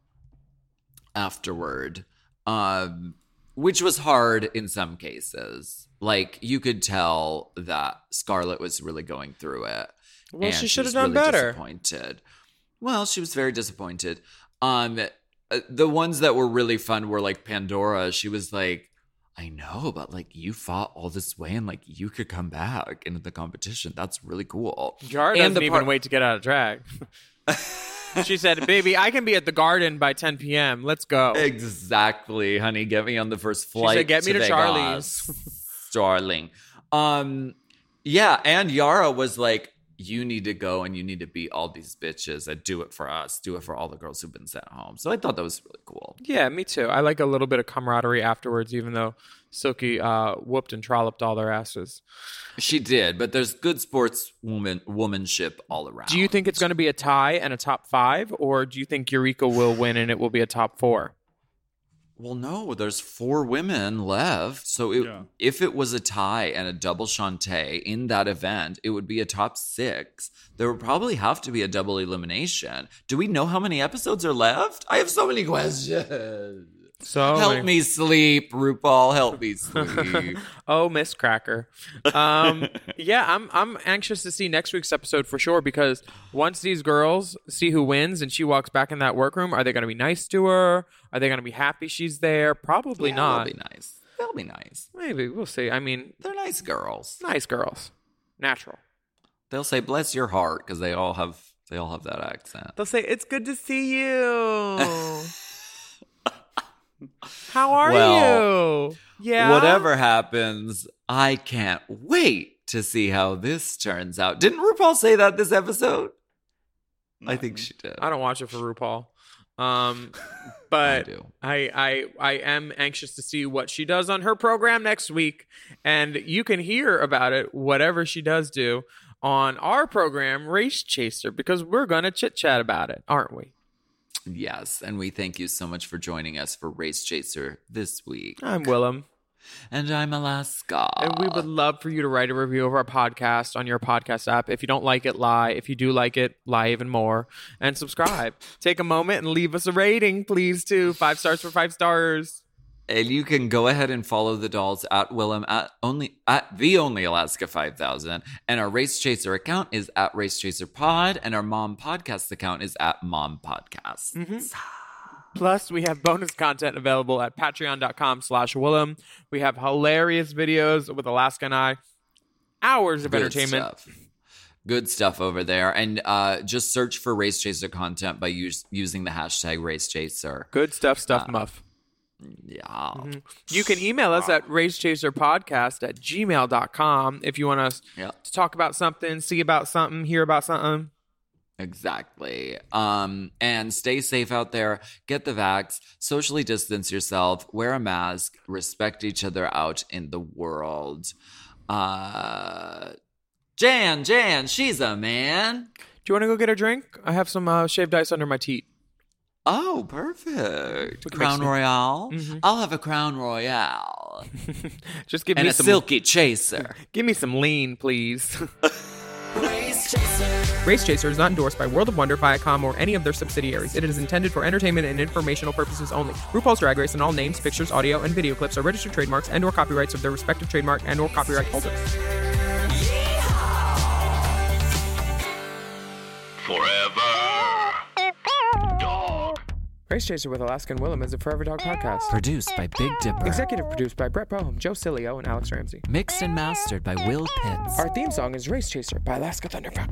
afterward, um, which was hard in some cases. Like, you could tell that Scarlett was really going through it. Well, and she should have was done really better. Disappointed. Well, she was very disappointed. Um, the ones that were really fun were like Pandora. She was like, I know, but like you fought all this way and like you could come back into the competition. That's really cool. Jar and doesn't the even part- wait to get out of drag. She said, baby, I can be at the Garden by ten p.m. Let's go. Exactly, honey. Get me on the first flight. She said, get me to, to Charlie's. Darling. Um, yeah, and Yara was like, you need to go and you need to beat all these bitches and do it for us. Do it for all the girls who've been sent home. So I thought that was really cool. Yeah, me too. I like a little bit of camaraderie afterwards, even though Silky uh, whooped and trolloped all their asses. She did, but there's good sports woman womanship all around. Do you think it's going to be a tie and a top five, or do you think Eureka will win and it will be a top four? Well, no, there's four women left. So it, Yeah. if it was a tie and a double Shantae in that event, it would be a top six. There would probably have to be a double elimination. Do we know how many episodes are left? I have so many questions. So help many- me sleep, RuPaul. Help me sleep. Oh, Miss Cracker. Um, yeah, I'm I'm anxious to see next week's episode for sure, because once these girls see who wins and she walks back in that workroom, are they going to be nice to her? Are they going to be happy she's there? Probably Yeah, not. They'll be nice. They'll be nice. Maybe. We'll see. I mean, They're nice girls. nice girls. Natural. They'll say "bless your heart" because they all have they all have that accent. They'll say, it's good to see you. How are Well, you? Yeah. Whatever happens, I can't wait to see how this turns out. Didn't RuPaul say that this episode? I think she did. I don't watch it for RuPaul. Um, but I do. I, I I am anxious to see what she does on her program next week. And you can hear about it, whatever she does do, on our program, Race Chaser, because we're going to chit-chat about it, aren't we? Yes, and we thank you so much for joining us for Race Chaser this week. I'm Willem. And I'm Alaska. And we would love for you to write a review of our podcast on your podcast app. If you don't like it, lie. If you do like it, lie even more. And subscribe. Take a moment and leave us a rating, please, too. Five stars for five stars. And you can go ahead and follow the dolls at Willem at only at the only Alaska five thousand. And our Race Chaser account is at Race Chaser Pod. And our Mom Podcast account is at Mom Podcast. Mm-hmm. Plus, we have bonus content available at patreon.com slash Willem. We have hilarious videos with Alaska and I. Hours of Good entertainment. Stuff. Good stuff over there. And uh, just search for Race Chaser content by use, using the hashtag Race Chaser. Good stuff, stuff, Uh, muff. Yeah. Mm-hmm. You can email us at racechaserpodcast at gmail dot com if you want us Yeah. to talk about something, see about something, hear about something. Exactly. Um, and stay safe out there. Get the vax. Socially distance yourself. Wear a mask. Respect each other out in the world. Uh, Jan, Jan, she's a man. Do you want to go get a drink? I have some uh, shaved ice under my teeth. Oh, perfect. Which Crown makes me- Royale. Mhm. I'll have a Crown Royale. Just give and me a some silky chaser. Give me some lean, please. Race Chaser is not endorsed by World of Wonder, Viacom, or any of their subsidiaries. It is intended for entertainment and informational purposes only. RuPaul's Drag Race and all names, pictures, audio, and video clips are registered trademarks and/or copyrights of their respective trademark and/or copyright holders. Race Chaser with Alaska and Willem is a Forever Dog podcast. Produced by Big Dipper. Executive produced by Brett Boehm, Joe Cilio, and Alex Ramsey. Mixed and mastered by Will Pitts. Our theme song is Race Chaser by Alaska Thunderfuck.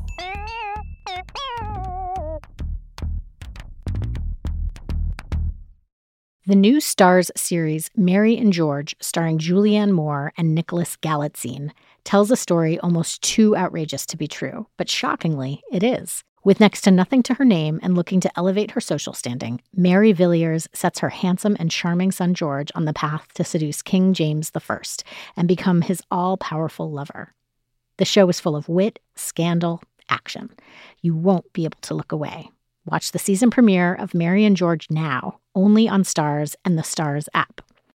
The new Starz series Mary and George, starring Julianne Moore and Nicholas Galitzine, tells a story almost too outrageous to be true, but shockingly, it is. With next to nothing to her name and looking to elevate her social standing, Mary Villiers sets her handsome and charming son George on the path to seduce King James the First and become his all-powerful lover. The show is full of wit, scandal, action. You won't be able to look away. Watch the season premiere of Mary and George now, only on Starz and the Starz app.